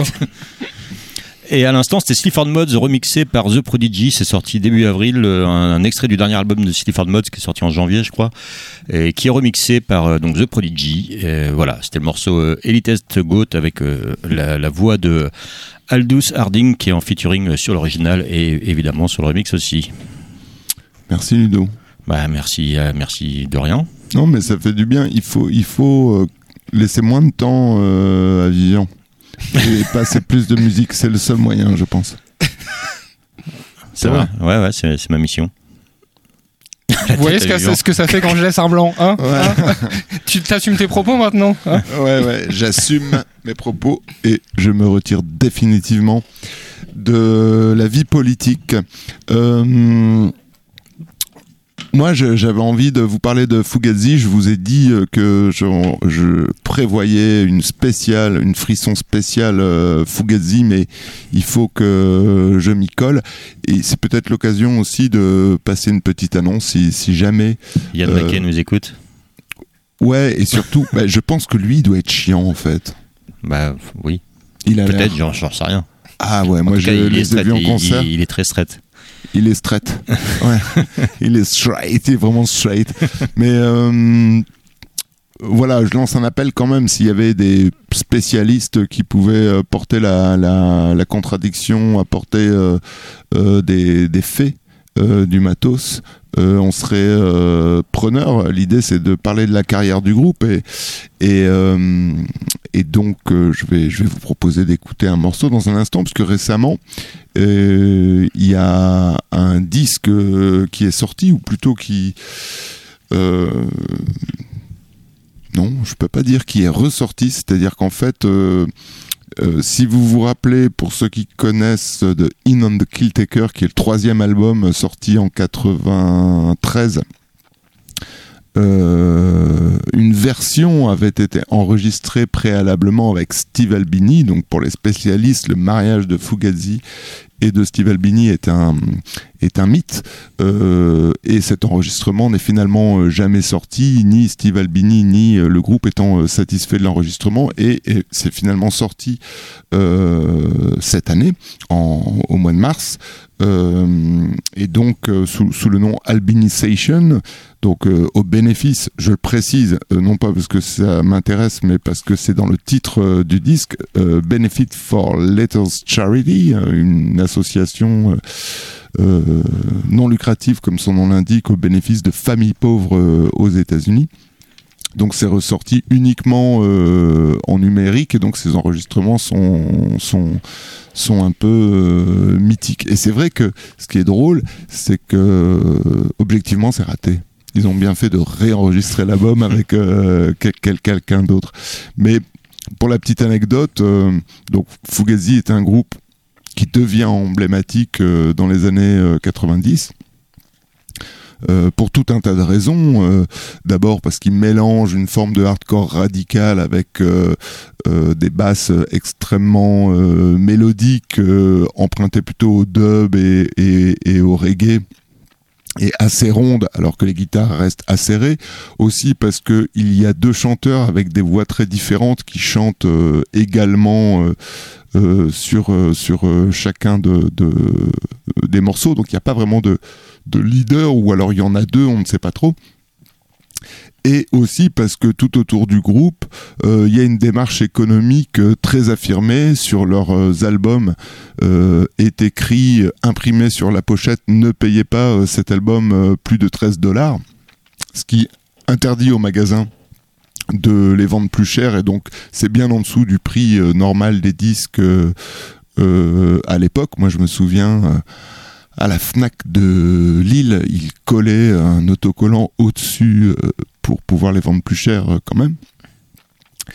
Et à l'instant, c'était Sleaford Mods remixé par The Prodigy. C'est sorti début avril, un, un extrait du dernier album de Sleaford Mods qui est sorti en janvier, je crois, et qui est remixé par euh, donc The Prodigy. Et voilà, c'était le morceau euh, Elitist Goat avec euh, la, la voix de Aldous Harding qui est en featuring sur l'original et évidemment sur le remix aussi. Merci Ludo. Bah merci, euh, merci de rien. Non, mais ça fait du bien. Il faut, il faut euh, laisser moins de temps euh, à Vivian. Et passer plus de musique, c'est le seul moyen, je pense. C'est vrai. Ouais, ouais, c'est, c'est ma mission. Vous voyez ce que, ce que ça fait quand je laisse un blanc, hein, ouais. hein Tu t'assumes tes propos maintenant, hein? Ouais, ouais, j'assume mes propos et je me retire définitivement de la vie politique. Euh... Moi, je, j'avais envie de vous parler de Fugazi. Je vous ai dit que je, je prévoyais une spéciale, une frisson spéciale euh, Fugazi, mais il faut que je m'y colle. Et c'est peut-être l'occasion aussi de passer une petite annonce si, si jamais... Yann euh, Mackay nous écoute. Ouais, et surtout, bah, je pense que lui, il doit être chiant, en fait. Bah, oui. Il a peut-être, l'air... j'en, j'en sais rien. Ah ouais, en moi, je les ai vus en concert. Il, il est très straight. Il est straight. Ouais. Il est straight, il est vraiment straight. Mais euh, voilà, je lance un appel quand même s'il y avait des spécialistes qui pouvaient porter la, la, la contradiction, apporter euh, euh, des, des faits euh, du matos. Euh, on serait euh, preneur. L'idée, c'est de parler de la carrière du groupe et et, euh, et donc euh, je vais je vais vous proposer d'écouter un morceau dans un instant parce que récemment il euh, y a un disque euh, qui est sorti ou plutôt qui euh, non, je peux pas dire qui est ressorti. C'est-à-dire qu'en fait euh, Euh, si vous vous rappelez, pour ceux qui connaissent de In on the Kill Taker, qui est le troisième album sorti en quatre-vingt-treize, euh, une version avait été enregistrée préalablement avec Steve Albini. Donc pour les spécialistes, le mariage de Fugazi et de Steve Albini est un, est un mythe. Euh, et cet enregistrement n'est finalement jamais sorti, ni Steve Albini ni le groupe étant satisfait de l'enregistrement. Et, et c'est finalement sorti euh, cette année, en, au mois de mars. Euh, et donc euh, sous, sous le nom Albinisation, donc euh, au bénéfice, je le précise, euh, non pas parce que ça m'intéresse, mais parce que c'est dans le titre euh, du disque, euh, Benefit for Letters Charity, une association euh, euh, non lucrative, comme son nom l'indique, au bénéfice de familles pauvres euh, aux États-Unis. Donc c'est ressorti uniquement euh, en numérique et donc ces enregistrements sont sont sont un peu euh, mythiques. Et c'est vrai que ce qui est drôle, c'est que euh, objectivement c'est raté. Ils ont bien fait de réenregistrer l'album avec euh, quel, quelqu'un d'autre. Mais pour la petite anecdote, euh, donc Fugazi est un groupe qui devient emblématique euh, dans les années euh, quatre-vingt-dix. Euh, pour tout un tas de raisons. Euh, d'abord parce qu'il mélange une forme de hardcore radical avec euh, euh, des basses extrêmement euh, mélodiques, euh, empruntées plutôt au dub et, et, et au reggae, et assez rondes alors que les guitares restent acérées. Aussi parce que il y a deux chanteurs avec des voix très différentes qui chantent euh, également euh, euh, sur euh, sur euh, chacun de, de des morceaux. Donc il n'y a pas vraiment de de leader, ou alors il y en a deux, on ne sait pas trop. Et aussi parce que tout autour du groupe, euh, il y a une démarche économique euh, très affirmée. Sur leurs euh, albums euh, est écrit, euh, imprimé sur la pochette, ne payez pas euh, cet album euh, plus de treize dollars, ce qui interdit aux magasins de les vendre plus cher, et donc c'est bien en dessous du prix euh, normal des disques euh, euh, à l'époque. Moi je me souviens... Euh, à la Fnac de Lille, ils collaient un autocollant au-dessus euh, pour pouvoir les vendre plus cher euh, quand même.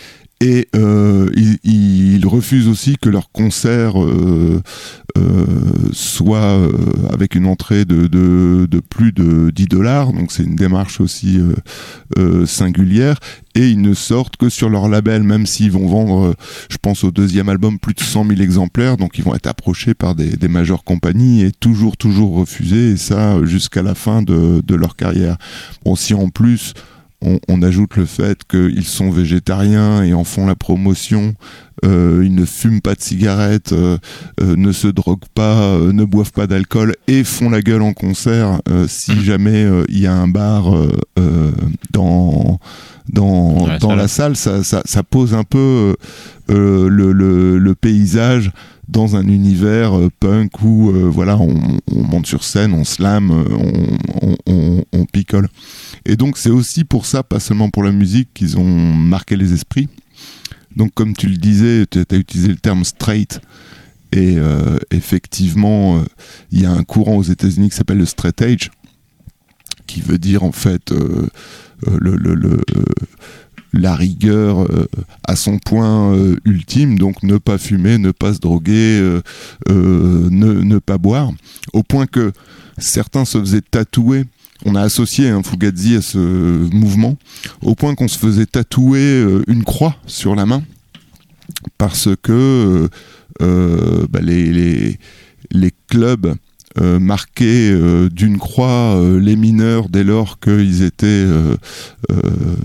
Et euh, ils, ils refusent aussi que leur concert euh, euh, soit euh, avec une entrée de, de, de plus de dix dollars. Donc c'est une démarche aussi euh, euh, singulière. Et ils ne sortent que sur leur label, même s'ils vont vendre, euh, je pense au deuxième album, plus de cent mille exemplaires. Donc ils vont être approchés par des, des majeures compagnies et toujours, toujours refusés. Et ça jusqu'à la fin de, de leur carrière. Bon, si en plus... On, on ajoute le fait qu'ils sont végétariens et en font la promotion, euh, ils ne fument pas de cigarettes, euh, euh, ne se droguent pas, euh, ne boivent pas d'alcool et font la gueule en concert euh, si jamais il euh, y a un bar euh, euh, dans, dans, ouais, dans ça la là. salle, ça, ça, ça pose un peu euh, le, le, le paysage dans un univers euh, punk où euh, voilà, on, on monte sur scène, on slam, on, on, on, on picole. Et donc c'est aussi pour ça, pas seulement pour la musique, qu'ils ont marqué les esprits. Donc comme tu le disais, tu as utilisé le terme straight. Et euh, effectivement, il euh, y a un courant aux États-Unis qui s'appelle le straight edge, qui veut dire en fait euh, euh, le, le, le, euh, la rigueur euh, à son point euh, ultime, donc ne pas fumer, ne pas se droguer, euh, euh, ne, ne pas boire, au point que certains se faisaient tatouer. On a associé un hein, Fugazi à ce mouvement, au point qu'on se faisait tatouer euh, une croix sur la main, parce que euh, bah, les, les, les clubs euh, marquaient euh, d'une croix euh, les mineurs dès lors qu'ils étaient, euh, euh,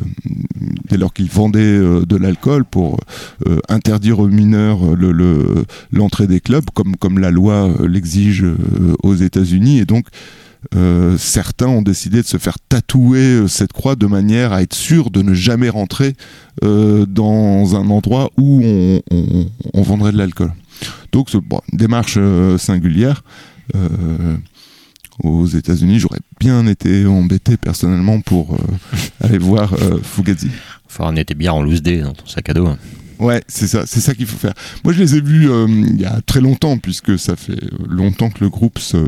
dès lors qu'ils vendaient euh, de l'alcool pour euh, interdire aux mineurs le, le, l'entrée des clubs, comme, comme la loi l'exige euh, aux États-Unis, et donc Euh, certains ont décidé de se faire tatouer euh, cette croix de manière à être sûr de ne jamais rentrer euh, dans un endroit où on, on, on vendrait de l'alcool. Donc c'est bon, une démarche euh, singulière. Euh, aux États-Unis, j'aurais bien été embêté personnellement pour euh, aller voir euh, Fugazi. Enfin, on était bien en loose day dans ton sac à dos. Hein. Ouais, c'est ça, c'est ça qu'il faut faire. Moi, je les ai vus euh, il y a très longtemps, puisque ça fait longtemps que le groupe se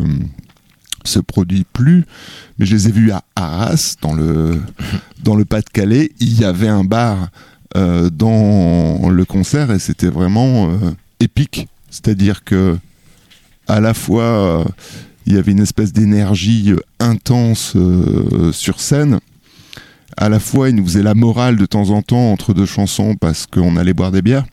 se produit plus, mais je les ai vus à Arras, dans le, dans le Pas-de-Calais. Il y avait un bar euh, dans le concert et c'était vraiment euh, épique. C'est-à-dire que à la fois euh, il y avait une espèce d'énergie euh, intense euh, sur scène, à la fois il nous faisait la morale de temps en temps entre deux chansons parce qu'on allait boire des bières,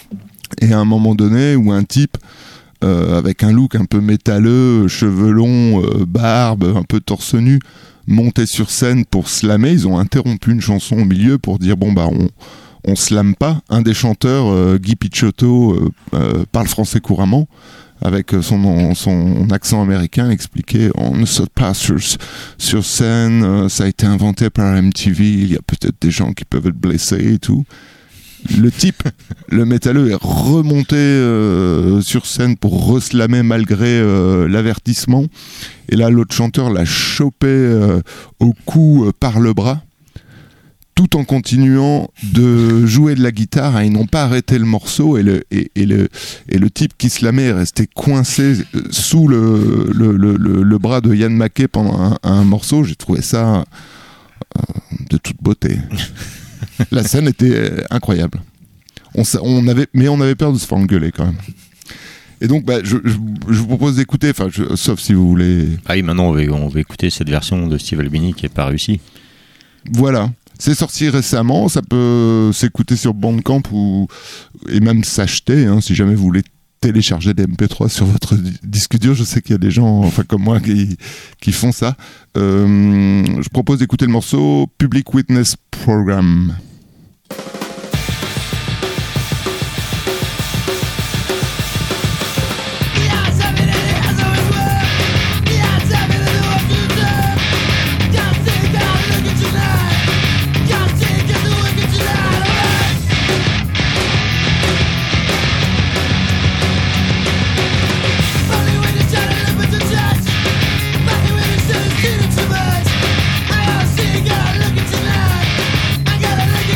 et à un moment donné où un type Euh, avec un look un peu métalleux, cheveux longs, euh, barbe, un peu torse nu, montait sur scène pour slammer. Ils ont interrompu une chanson au milieu pour dire bon bah on on slame pas. Un des chanteurs, euh, Guy Picciotto, euh, euh, parle français couramment, avec son son accent américain, expliquait on ne saute pas sur sur scène, euh, ça a été inventé par M T V, il y a peut-être des gens qui peuvent être blessés et tout. Le type, le métalleux, est remonté euh, sur scène pour reslammer malgré euh, l'avertissement. Et là, l'autre chanteur l'a chopé euh, au cou euh, par le bras, tout en continuant de jouer de la guitare. Hein, ils n'ont pas arrêté le morceau et le, et, et le, et le type qui slamait est resté coincé sous le, le, le, le, le bras de Yann Mackay pendant un, un morceau. J'ai trouvé ça euh, de toute beauté. La scène était incroyable. On, on avait, mais on avait peur de se faire engueuler quand même. Et donc, bah, je, je, je vous propose d'écouter, enfin, sauf si vous voulez. Ah oui, maintenant on va, on va écouter cette version de Steve Albini qui n'est pas réussie. Voilà. C'est sorti récemment, ça peut s'écouter sur Bandcamp ou, et même s'acheter, hein, si jamais vous voulez télécharger des M P trois sur votre disque dur. Je sais qu'il y a des gens, enfin comme moi, qui, qui font ça. Euh, je propose d'écouter le morceau Public Witness Program. Too much. I gotta see, gotta look at tonight. I gotta look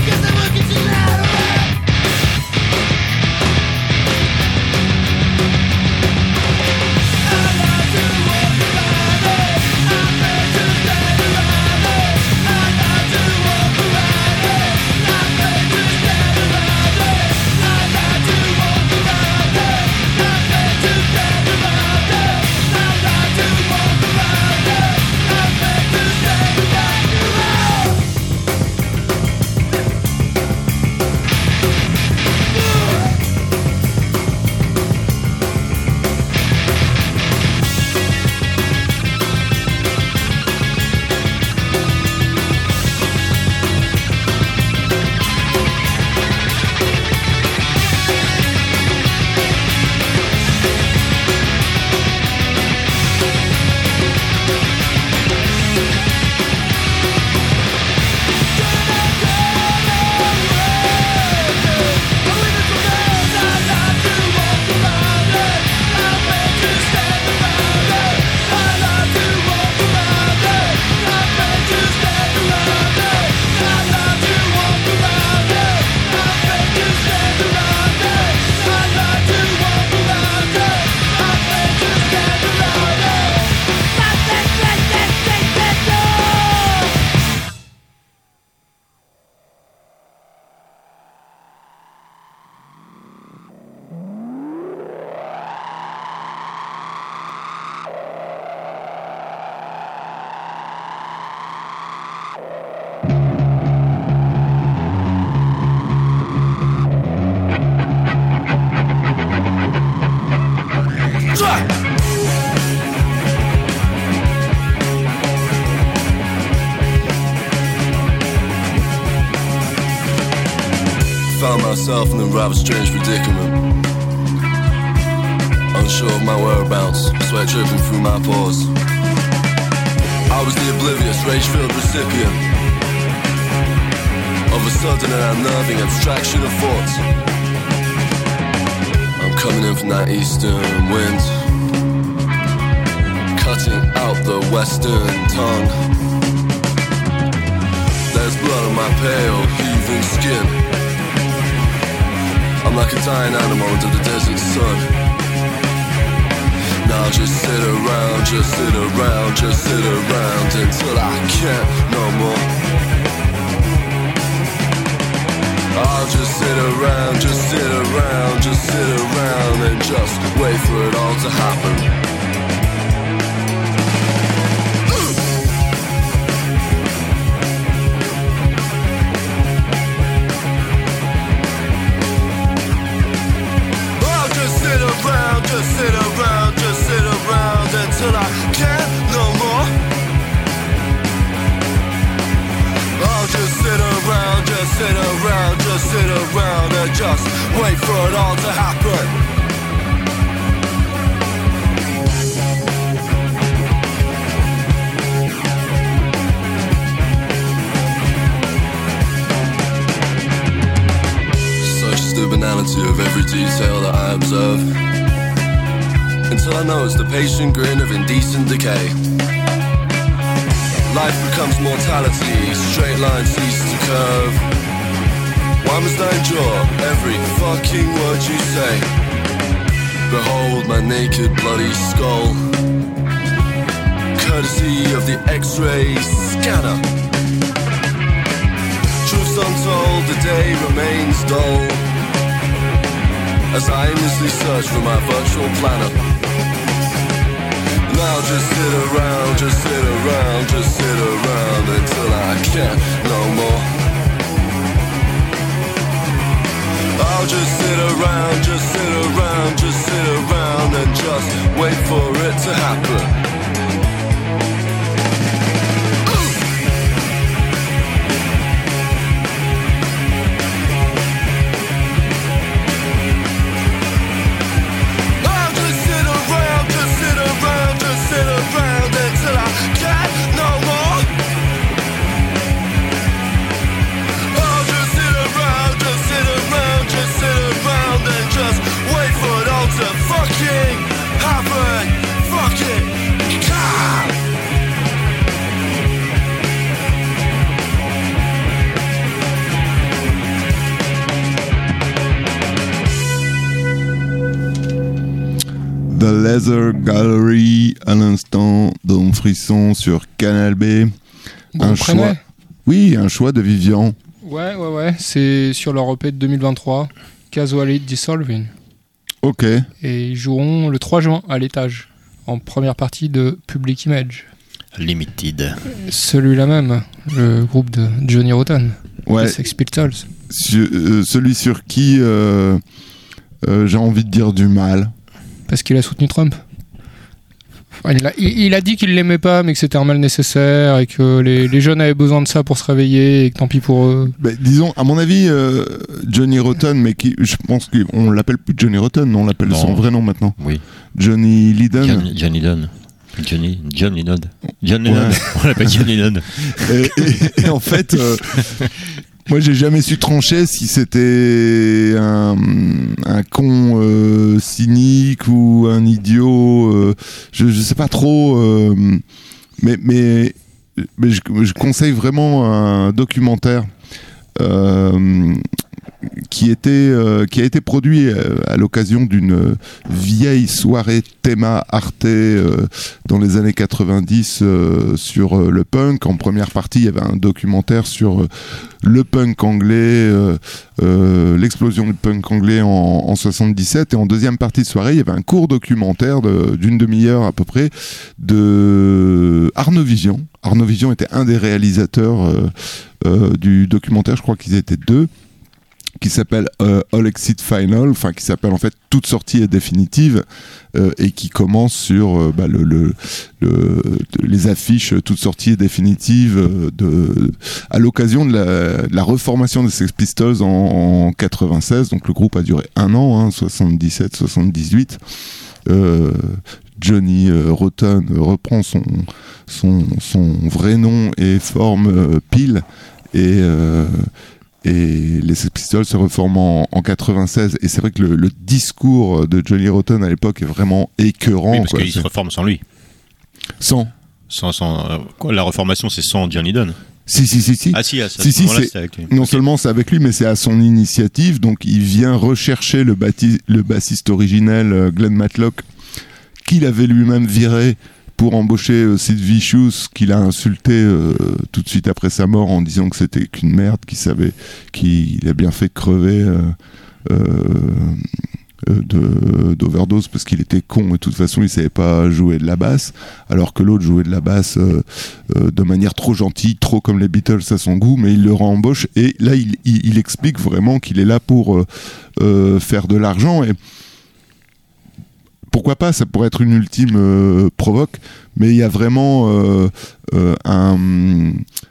myself in a rather strange predicament. Unsure of my whereabouts, sweat dripping through my pores. I was the oblivious, rage-filled recipient of a sudden and unnerving abstraction of thoughts. I'm coming in from that eastern wind, cutting out the western tongue. There's blood on my pale, heaving skin. I'm like a dying animal under the desert sun. Now just sit around, just sit around, just sit around until I can't no more. I'll just sit around, just sit around, just sit around and just wait for it all to happen. Just sit around, just sit around until I can't no more. I'll just sit around, just sit around, just sit around and just wait for it all to happen. Such is the banality of every detail that I observe, until I notice the patient grin of indecent decay. Life becomes mortality, straight lines cease to curve. Why must I endure every fucking word you say? Behold my naked bloody skull, courtesy of the X-ray scanner. Truths untold, the day remains dull as I aimlessly search for my virtual planner. Now just sit around, just sit around, just sit around until I can't no more. I'll just sit around, just sit around, just sit around and just wait for it to happen. The Leather Gallery à l'instant dans Frisson sur Canal B. Bon, un choix, prenez. oui, un choix de Vivian. Ouais, ouais, ouais. C'est sur leur E P de deux mille vingt-trois, Casually Dissolving. Ok. Et ils joueront le trois juin à l'étage, en première partie de Public Image. Limited. Celui-là même, le groupe de Johnny Rotten, ouais. les Sex Pistols. Sur, euh, celui sur qui euh, euh, j'ai envie de dire du mal. Parce qu'il a soutenu Trump. Enfin, il, a, il, il a dit qu'il l'aimait pas, mais que c'était un mal nécessaire et que les, les jeunes avaient besoin de ça pour se réveiller et que tant pis pour eux. Bah, disons, à mon avis, euh, Johnny Rotten, mais qui, je pense qu'on l'appelle plus Johnny Rotten, on l'appelle non. son vrai nom maintenant. Oui. Johnny Lydon. John, Johnny Lydon. Johnny, John Lennon. John Lennon. Ouais. On l'appelle John Lennon. Et, et, et en fait, euh, moi j'ai jamais su trancher si c'était un, un con euh, cynique ou un idiot. Euh, je, je sais pas trop. Euh, mais mais, mais je, je conseille vraiment un documentaire. Euh, qui était euh, qui a été produit euh, à l'occasion d'une vieille soirée théma Arte euh, dans les années quatre-vingt-dix euh, sur euh, le punk. En première partie, il y avait un documentaire sur euh, le punk anglais, euh, euh, l'explosion du punk anglais en, en soixante-dix-sept, et en deuxième partie de soirée, il y avait un court documentaire de, d'une demi-heure à peu près de Arnaud Vision. Arnaud Vision était un des réalisateurs euh, euh, du documentaire, je crois qu'ils étaient deux, qui s'appelle euh, All Exit Final, enfin qui s'appelle en fait Toute sortie est définitive, euh, et qui commence sur euh, bah, le, le, le, les affiches Toute sortie est définitive euh, de, à l'occasion de la, de la reformation des Sex Pistols en, en quatre-vingt-seize. Donc le groupe a duré un an, hein, soixante-dix-sept soixante-dix-huit. Euh, Johnny euh, Rotten reprend son, son, son vrai nom et forme euh, Peel, et euh, et les Sex Pistols se reforment en, en quatre-vingt-seize, et c'est vrai que le, le discours de Johnny Rotten à l'époque est vraiment écœurant. Oui, parce quoi, qu'il se reforme sans lui. Sans Sans, sans euh, quoi, la reformation, c'est sans Johnny Dunn. Si, si, si, si. Ah si, à ce si, si, moment-là, c'est, c'est avec lui. non Okay. seulement c'est avec lui, mais c'est à son initiative. Donc il vient rechercher le, bâti, le bassiste originel, euh, Glenn Matlock, qu'il avait lui-même viré pour embaucher euh, Sid Vicious, qu'il a insulté euh, tout de suite après sa mort en disant que c'était qu'une merde, qu'il savait, qu'il a bien fait crever euh, euh, de, d'overdose parce qu'il était con et de toute façon il savait pas jouer de la basse, alors que l'autre jouait de la basse euh, euh, de manière trop gentille, trop comme les Beatles à son goût, mais il le réembauche, et là il, il, il explique vraiment qu'il est là pour euh, euh, faire de l'argent, et pourquoi pas, ça pourrait être une ultime euh, provoque, mais il y a vraiment euh, euh, un,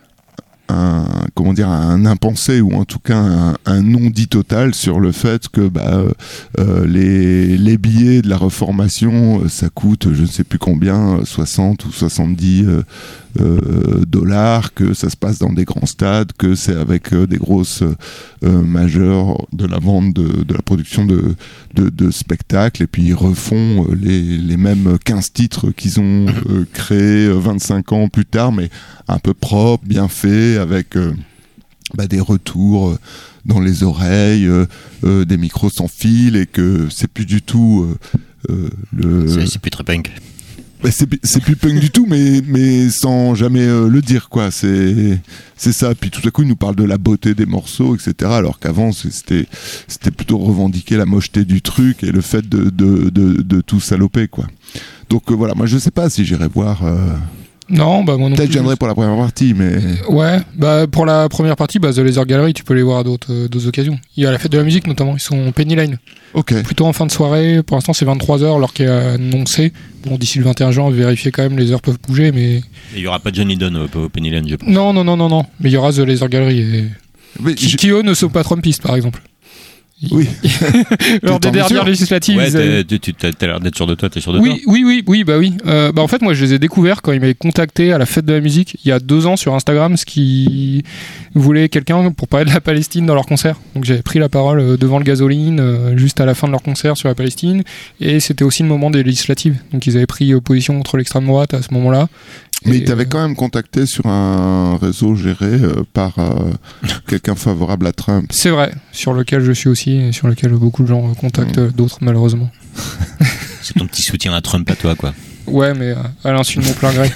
un, comment dire, un impensé, ou en tout cas un, un non-dit total sur le fait que bah, euh, les, les billets de la reformation, ça coûte je ne sais plus combien, soixante ou soixante-dix euh, euh, dollars, que ça se passe dans des grands stades, que c'est avec euh, des grosses euh, majeures de la vente de, de la production de, de, de spectacles, et puis ils refont euh, les, les mêmes quinze titres qu'ils ont euh, créés vingt-cinq ans plus tard, mais un peu propre, bien fait, avec euh, bah, des retours euh, dans les oreilles, euh, euh, des micros sans fil, et que c'est plus du tout euh, euh, le... C'est, c'est plus très punk. Bah, c'est, c'est plus punk du tout, mais, mais sans jamais euh, le dire, quoi. C'est, c'est ça. Puis tout à coup, il nous parle de la beauté des morceaux, et cetera. Alors qu'avant, c'était, c'était plutôt revendiquer la mocheté du truc et le fait de, de, de, de tout saloper, quoi. Donc euh, voilà, moi je sais pas si j'irai voir... Euh... Non, bah moi non Peut-être plus. je viendrai pour la première partie, mais... Ouais, bah pour la première partie, bah, The Laser Gallery, tu peux les voir à d'autres, euh, d'autres occasions. Il y a la fête de la musique notamment, ils sont au Penny Lane. Ok. Plutôt en fin de soirée, pour l'instant c'est vingt-trois heures, l'heure qui est annoncée. Bon, d'ici le vingt et un juin, vérifiez quand même, les heures peuvent bouger, mais... Et il y aura pas Johnny Dunn au, au Penny Lane, je pense. Non, non, non, non, non, mais il y aura The Laser Gallery. Et... Mais qui, je... qui eux ne sont pas Trumpistes, par exemple. Oui. Lors des dernières législatives. Ouais, ils avaient... tu as l'air d'être sûr de toi, t'es sûr de oui, toi. Oui, oui, oui, bah oui. Euh, bah en fait, moi, je les ai découverts quand ils m'avaient contacté à la fête de la musique il y a deux ans sur Instagram, ce qui voulait quelqu'un pour parler de la Palestine dans leur concert. Donc j'avais pris la parole devant le gasoline euh, juste à la fin de leur concert sur la Palestine, et c'était aussi le moment des législatives. Donc ils avaient pris position contre l'extrême droite à ce moment-là. Mais et, ils t'avaient euh... quand même contacté sur un réseau géré euh, par euh, quelqu'un favorable à Trump. C'est vrai, sur lequel je suis aussi, et sur lequel beaucoup de gens contactent mmh. d'autres, malheureusement. C'est ton petit soutien à Trump à toi, quoi. Ouais, mais à l'insu de mon plein gré.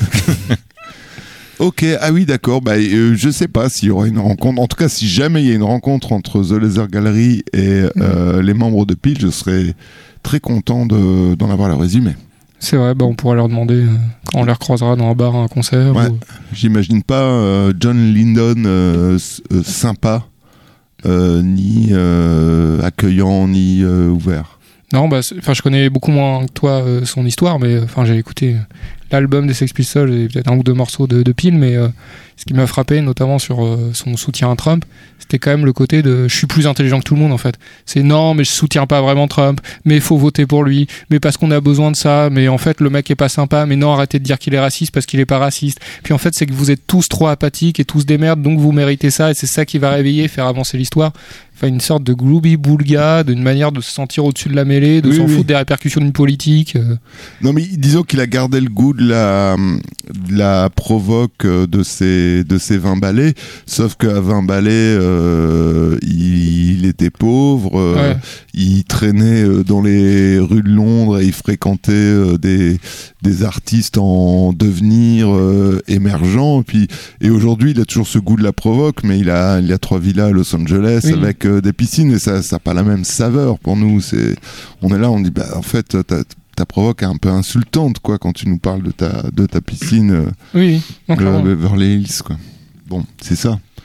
Ok, ah oui, d'accord. Bah, euh, je sais pas s'il y aura une rencontre. En tout cas, si jamais il y a une rencontre entre The Laser Gallery et euh, mmh. les membres de Peel, je serais très content de, d'en avoir le résumé. C'est vrai, bah on pourra leur demander euh, quand on les recroisera dans un bar à un concert. Ouais. Ou... J'imagine pas euh, John Lydon euh, euh, sympa, euh, ni euh, accueillant, ni euh, ouvert. Non, bah, enfin, je connais beaucoup moins que toi euh, son histoire, mais enfin, j'ai écouté euh, l'album des Sex Pistols et peut-être un ou deux morceaux de, de Peel, mais euh, ce qui m'a frappé, notamment sur euh, son soutien à Trump, c'était quand même le côté de je suis plus intelligent que tout le monde en fait. C'est non, mais je soutiens pas vraiment Trump, mais il faut voter pour lui, mais parce qu'on a besoin de ça, mais en fait le mec est pas sympa, mais non, arrêtez de dire qu'il est raciste parce qu'il est pas raciste. Puis en fait, c'est que vous êtes tous trop apathiques et tous des merdes, donc vous méritez ça, et c'est ça qui va réveiller, faire avancer l'histoire. Enfin, une sorte de gloubi-boulga, d'une manière de se sentir au-dessus de la mêlée, de oui, s'en oui. foutre des répercussions d'une politique. Euh. Non, mais disons qu'il a gardé le goût de la, de la provoque de ses, de ses vingt ballets, sauf qu'à vingt ballets, euh, il, il était pauvre, euh, ouais. il traînait dans les rues de Londres et il fréquentait des, des artistes en devenir euh, émergents. Et, puis, et aujourd'hui, il a toujours ce goût de la provoque, mais il a, il a trois villas à Los Angeles oui. avec des piscines, et ça n'a pas la même saveur pour nous. C'est, on est là, on dit bah en fait ta, ta provoque est un peu insultante quoi quand tu nous parles de ta de ta piscine. Oui. Euh, Beverly Hills quoi. Bon, c'est ça.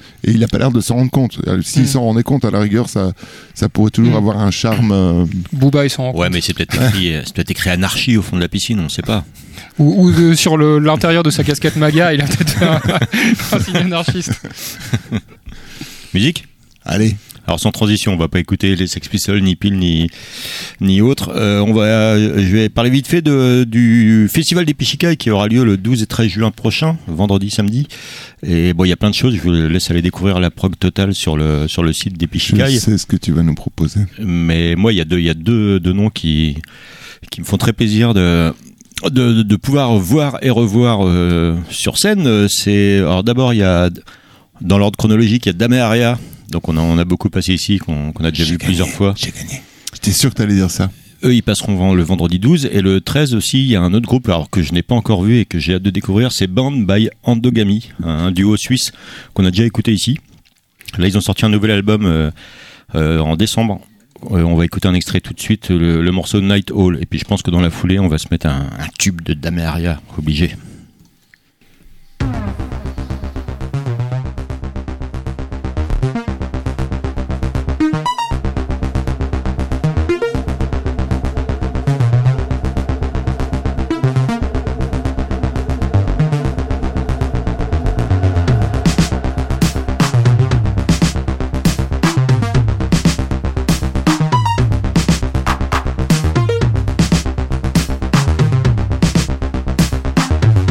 Et il a pas l'air de s'en rendre compte. S'il mmh. s'en rendait compte, à la rigueur, ça, ça pourrait toujours mmh. avoir un charme. Euh... Booba, il s'en rend compte. Ouais, mais c'est peut-être écrit, c'est peut-être écrit anarchie au fond de la piscine, on ne sait pas. Ou, ou de, sur le, l'intérieur de sa casquette MAGA, il a peut-être fait un, un signe anarchiste. Musique ? Allez. Alors sans transition, on va pas écouter les Sex Pistols, ni Peel, ni ni autres. Euh, on va, euh, je vais parler vite fait de, du festival des Pichikai qui aura lieu le douze et treize juin prochain, vendredi, samedi. Et bon, il y a plein de choses. Je vous laisse aller découvrir la prog totale sur le sur le site des Pichikai. Je sais ce que tu vas nous proposer. Mais moi, il y a deux, il y a deux, deux noms qui qui me font très plaisir de de, de pouvoir voir et revoir euh, sur scène. C'est alors d'abord il y a dans l'ordre chronologique, il y a Dame Aria. Donc on a, on a beaucoup passé ici, qu'on, qu'on a déjà j'ai vu gagné, plusieurs fois. J'ai gagné. J'étais sûr que tu allais dire ça. Eux, ils passeront le vendredi douze. Et le treize aussi, il y a un autre groupe alors que je n'ai pas encore vu et que j'ai hâte de découvrir. C'est Band by Endogamy, un duo suisse qu'on a déjà écouté ici. Là, ils ont sorti un nouvel album euh, euh, en décembre. Euh, on va écouter un extrait tout de suite, le, le morceau Night Hall. Et puis je pense que dans la foulée, on va se mettre un, un tube de Dame Aria, obligé. Thank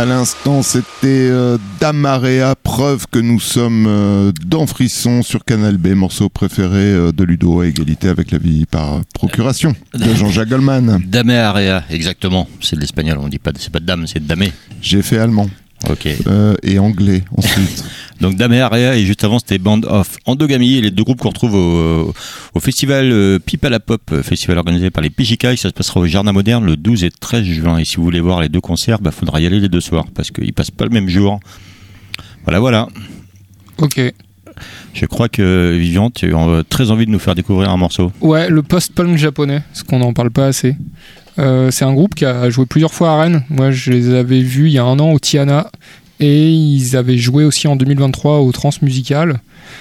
À l'instant, c'était euh, Damarea, preuve que nous sommes euh, dans Frisson sur Canal B, morceau préféré euh, de Ludo à égalité avec La vie par procuration de Jean-Jacques Goldman. Damarea, exactement. C'est de l'espagnol, on dit pas, c'est pas de dame, c'est de damé. J'ai fait allemand. Ok. Euh, et anglais ensuite. Donc Damarea et juste avant c'était Band of Endogamie, les deux groupes qu'on retrouve au, au festival euh, Pipe à la Pop, festival organisé par les Pichikai. Ça se passera au Jardin Moderne le douze et treize juin. Et si vous voulez voir les deux concerts, bah faudra y aller les deux soirs parce qu'ils passent pas le même jour. Voilà, voilà. Ok. Je crois que Vivian, tu as très envie de nous faire découvrir un morceau. Ouais, le post-punk japonais, parce qu'on n'en parle pas assez. Euh, c'est un groupe qui a joué plusieurs fois à Rennes. Moi, je les avais vus il y a un an au Tiana. Et ils avaient joué aussi en deux mille vingt-trois au Transmusical.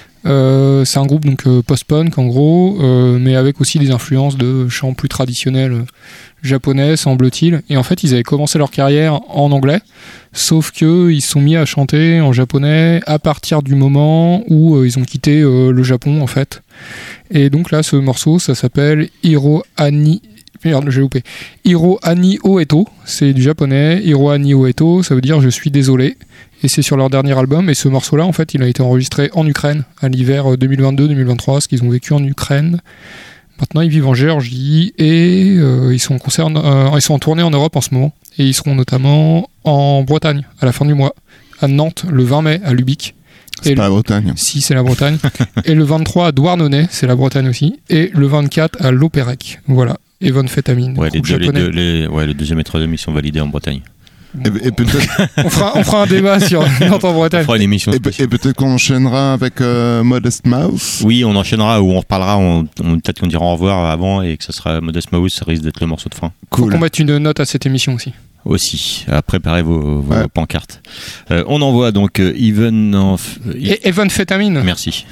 Euh, c'est un groupe donc euh, post-punk en gros, euh, mais avec aussi des influences de chants plus traditionnels euh, japonais, semble-t-il. Et en fait, ils avaient commencé leur carrière en anglais, sauf que ils se sont mis à chanter en japonais à partir du moment où euh, ils ont quitté euh, le Japon en fait. Et donc là, ce morceau, ça s'appelle Hiro Ani. Merde, j'ai loupé. Hiro Ani Oeto, c'est du japonais. Hiro Ani Oeto, ça veut dire je suis désolé. Et c'est sur leur dernier album. Et ce morceau-là, en fait, il a été enregistré en Ukraine à l'hiver deux mille vingt-deux deux mille vingt-trois, parce qu'ils ont vécu en Ukraine. Maintenant, ils vivent en Géorgie et euh, ils sont en concert, euh, ils sont en tournée en Europe en ce moment. Et ils seront notamment en Bretagne à la fin du mois, à Nantes le vingt mai, à Lubic. C'est et pas le... la Bretagne. Si, c'est la Bretagne. Et le vingt-trois à Douarnenez, c'est la Bretagne aussi. Et le vingt-quatre à Lopérec. Voilà. Evenphétamine. Ouais, les, deux, les, deux, les, ouais, le deuxième et troisième, ils sont validés en Bretagne. Et, et peut-être on, fera, on fera un débat sur Nantes en Bretagne. On fera une émission. Et, et peut-être qu'on enchaînera avec euh, Modest Mouse. Oui, on enchaînera ou on reparlera. On, on, peut-être qu'on dira au revoir avant et que ce sera Modest Mouse. Ça risque d'être le morceau de fin. Cool. Faut qu'on mette une note à cette émission aussi. Aussi, à préparer vos, vos ouais. pancartes. Euh, on envoie donc euh, Even of. Euh, et Evenphétamine. Merci.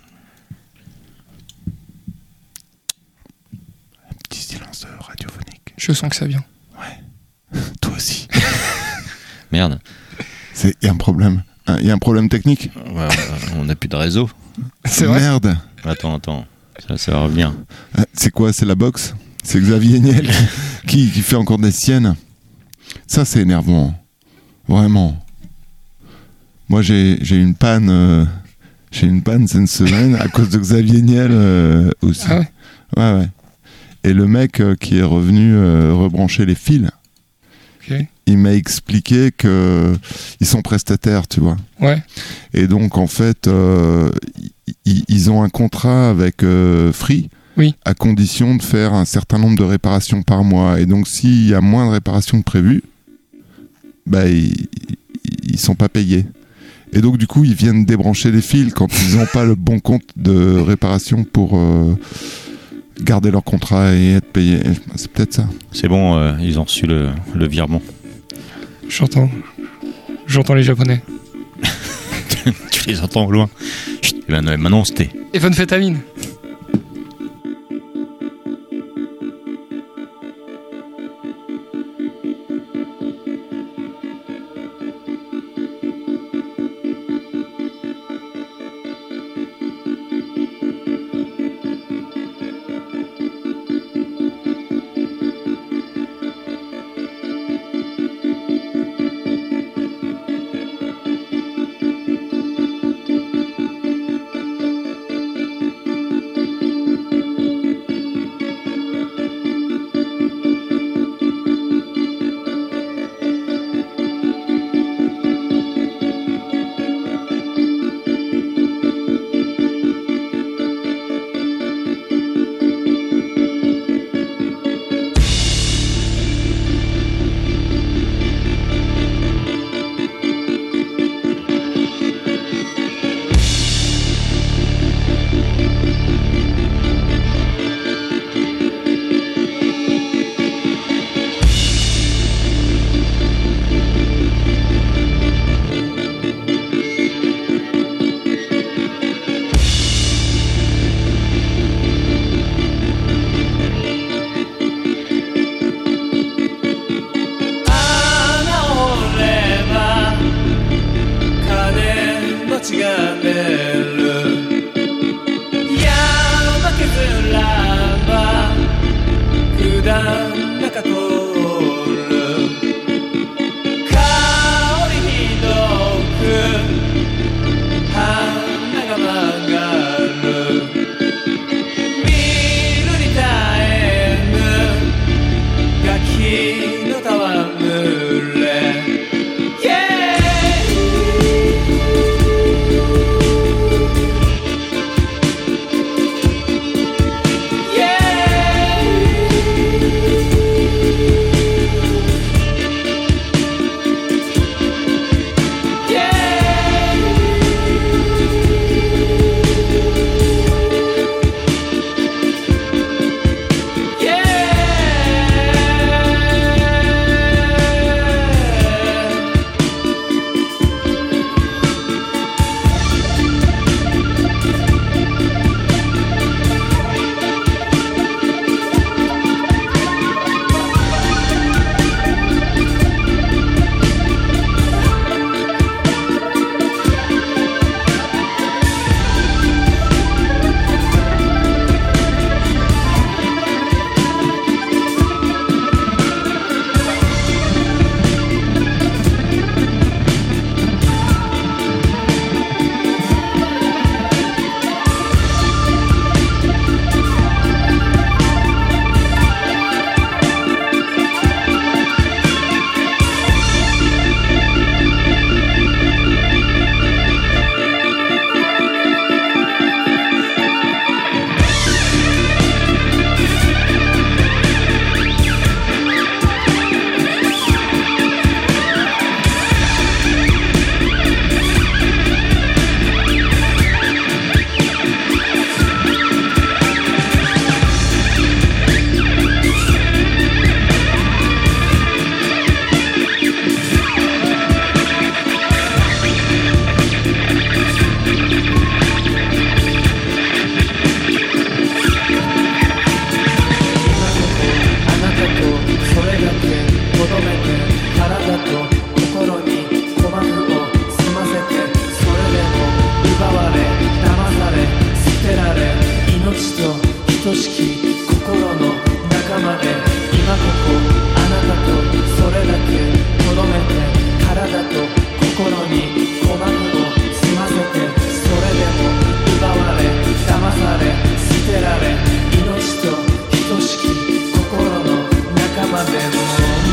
Un petit silence radiophonique. Je sens que ça vient. Ouais. Toi aussi. Merde. Il y a un problème. Il y a un problème technique. Ouais, on n'a plus de réseau. C'est vrai. Merde. Attends, attends. Ça, ça va revenir. C'est quoi? C'est la boxe? C'est Xavier Niel qui, qui fait encore des siennes. Ça, c'est énervant. Vraiment. Moi, j'ai, j'ai une panne. Euh, j'ai une panne cette semaine à cause de Xavier Niel euh, aussi. Ah ouais. Ouais, ouais. Et le mec euh, qui est revenu euh, rebrancher les fils, okay. il m'a expliqué que ils sont prestataires, tu vois. Ouais. Et donc, en fait, euh, ils, ils ont un contrat avec euh, Free. Oui. À condition de faire un certain nombre de réparations par mois. Et donc, s'il y a moins de réparations que prévu, bah, ils, ils sont pas payés. Et donc, du coup, ils viennent débrancher les fils quand ils n'ont pas le bon compte de réparation pour euh, garder leur contrat et être payés. C'est peut-être ça. C'est bon, euh, ils ont reçu le, le virement. J'entends. J'entends les Japonais. Tu les entends au loin. Chut, ben, maintenant, c'était. Evenphétamine. 等しき心の仲間で今ここあなたとそれだけとどめて体と心に鼓膜を澄ませてそれでも奪われ騙され捨てられ命と等しき心の仲間でも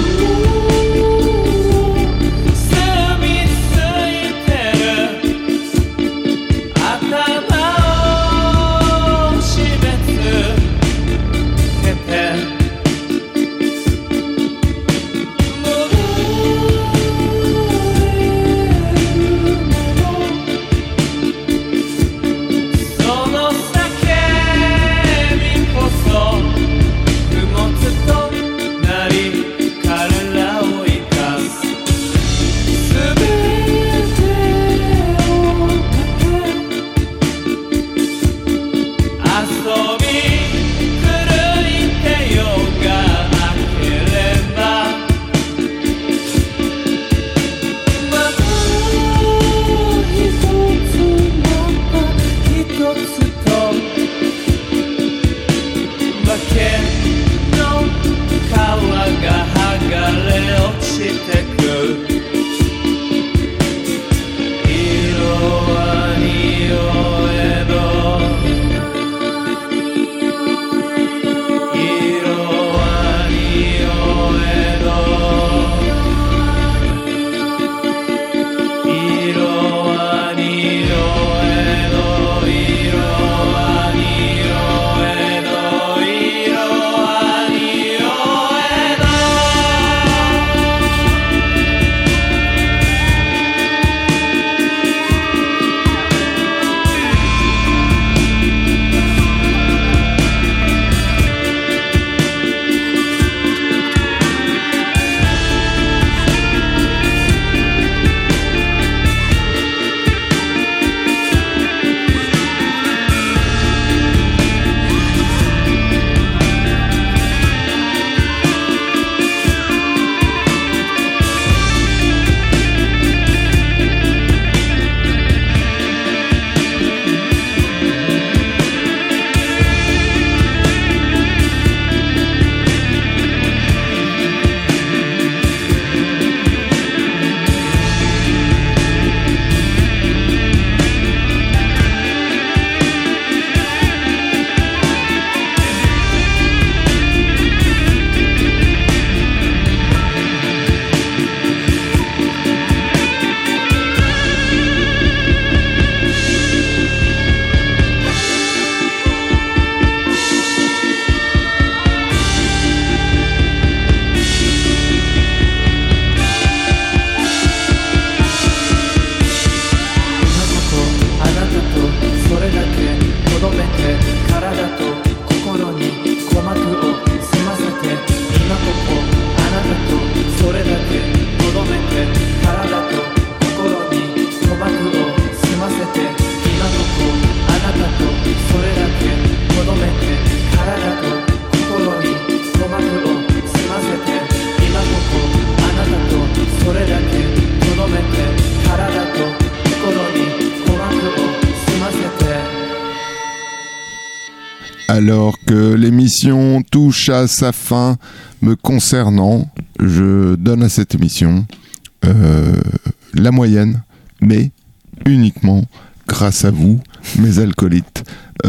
Alors que l'émission touche à sa fin, me concernant, je donne à cette émission euh, la moyenne, mais uniquement grâce à vous, mes alcoolites.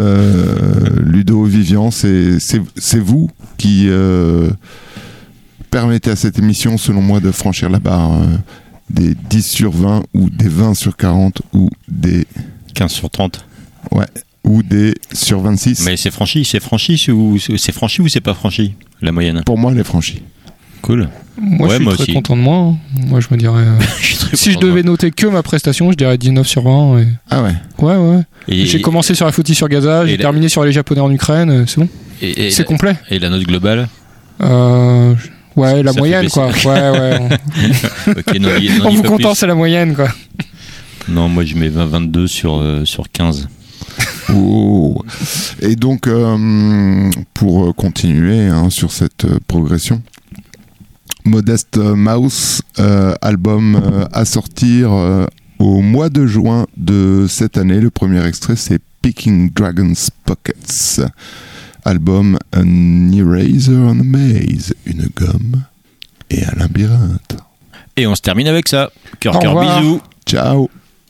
Euh, Ludo, Vivian, c'est, c'est, c'est vous qui euh, permettez à cette émission, selon moi, de franchir la barre euh, des dix sur vingt ou des vingt sur quarante ou des quinze sur trente. Ouais. Ou des sur vingt-six. Mais c'est franchi, c'est franchi ou c'est franchi ou c'est pas franchi, la moyenne? Pour moi, elle est franchie. Cool. Moi, ouais, je suis moi très aussi. content de moi. Hein. Moi, je me dirais. Euh, je si je devais noter que ma prestation, je dirais dix-neuf sur vingt. Et... Ah ouais. Ouais, ouais. Et j'ai commencé sur la footie sur Gaza, j'ai la... terminé sur les Japonais en Ukraine. C'est bon. Et, et c'est la... complet. Et la note globale? Euh. Ouais, la ça moyenne, quoi. Ouais, ouais. On, okay, non, non, on vous content, c'est la moyenne, quoi. Non, moi, je mets vingt vingt-deux sur, euh, sur quinze. Oh. Et donc, euh, pour continuer hein, sur cette euh, progression, Modest Mouse, euh, album euh, à sortir euh, au mois de juin de cette année. Le premier extrait, c'est Picking Dragon's Pockets. album An Eraser on a Maze, une gomme et un labyrinthe. Et on se termine avec ça. Cœur, Au cœur, revoir. bisous. Ciao.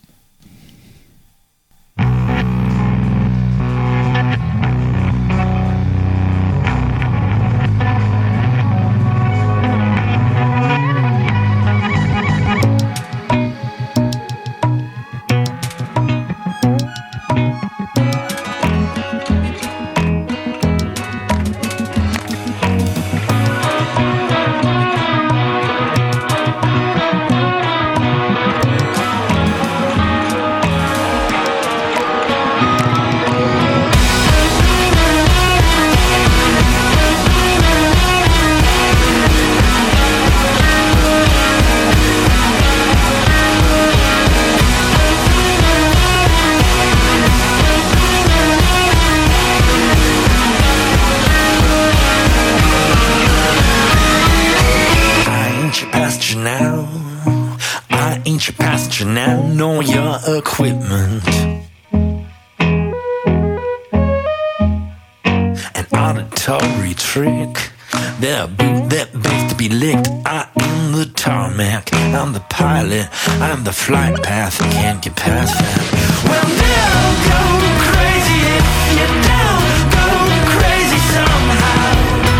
Now, I ain't your pastor now, know your equipment. An auditory trick, they're boot that begs to be licked. I am the tarmac, I'm the pilot, I'm the flight path, can't get past that. Well, they'll go crazy if you don't go crazy somehow.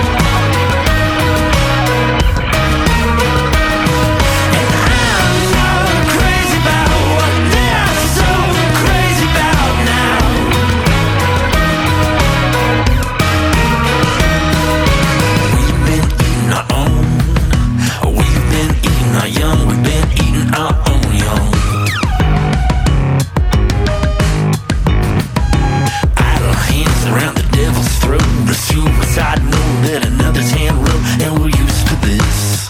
Young, we've been eating our own young. Idle hands around the devil's throat. The suicide note that another's hand wrote, and we're used to this.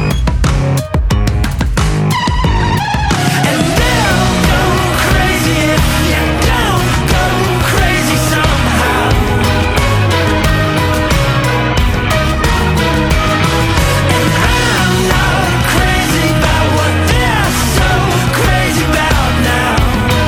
And they'll go crazy if you don't go crazy somehow. And I'm not crazy about what they're so crazy about now.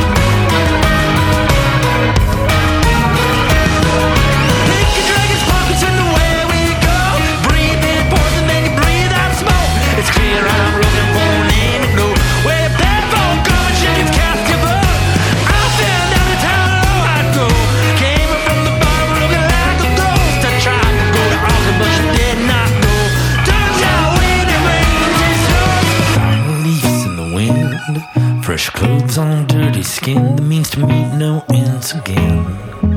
Pick your dragon's pockets and away we go. Breathe in poison, then you breathe out smoke. It's clear I'm looking for an antidote. Where that phone comes, chickens cast your vote. I found out the town low I'd go. Came up from the bottom looking like a ghost. I tried to go to Austin, but she did not go. Turns out when it rains, it snows. Leaves in the wind, fresh clothes on dirty skin. The means to meet no ends again.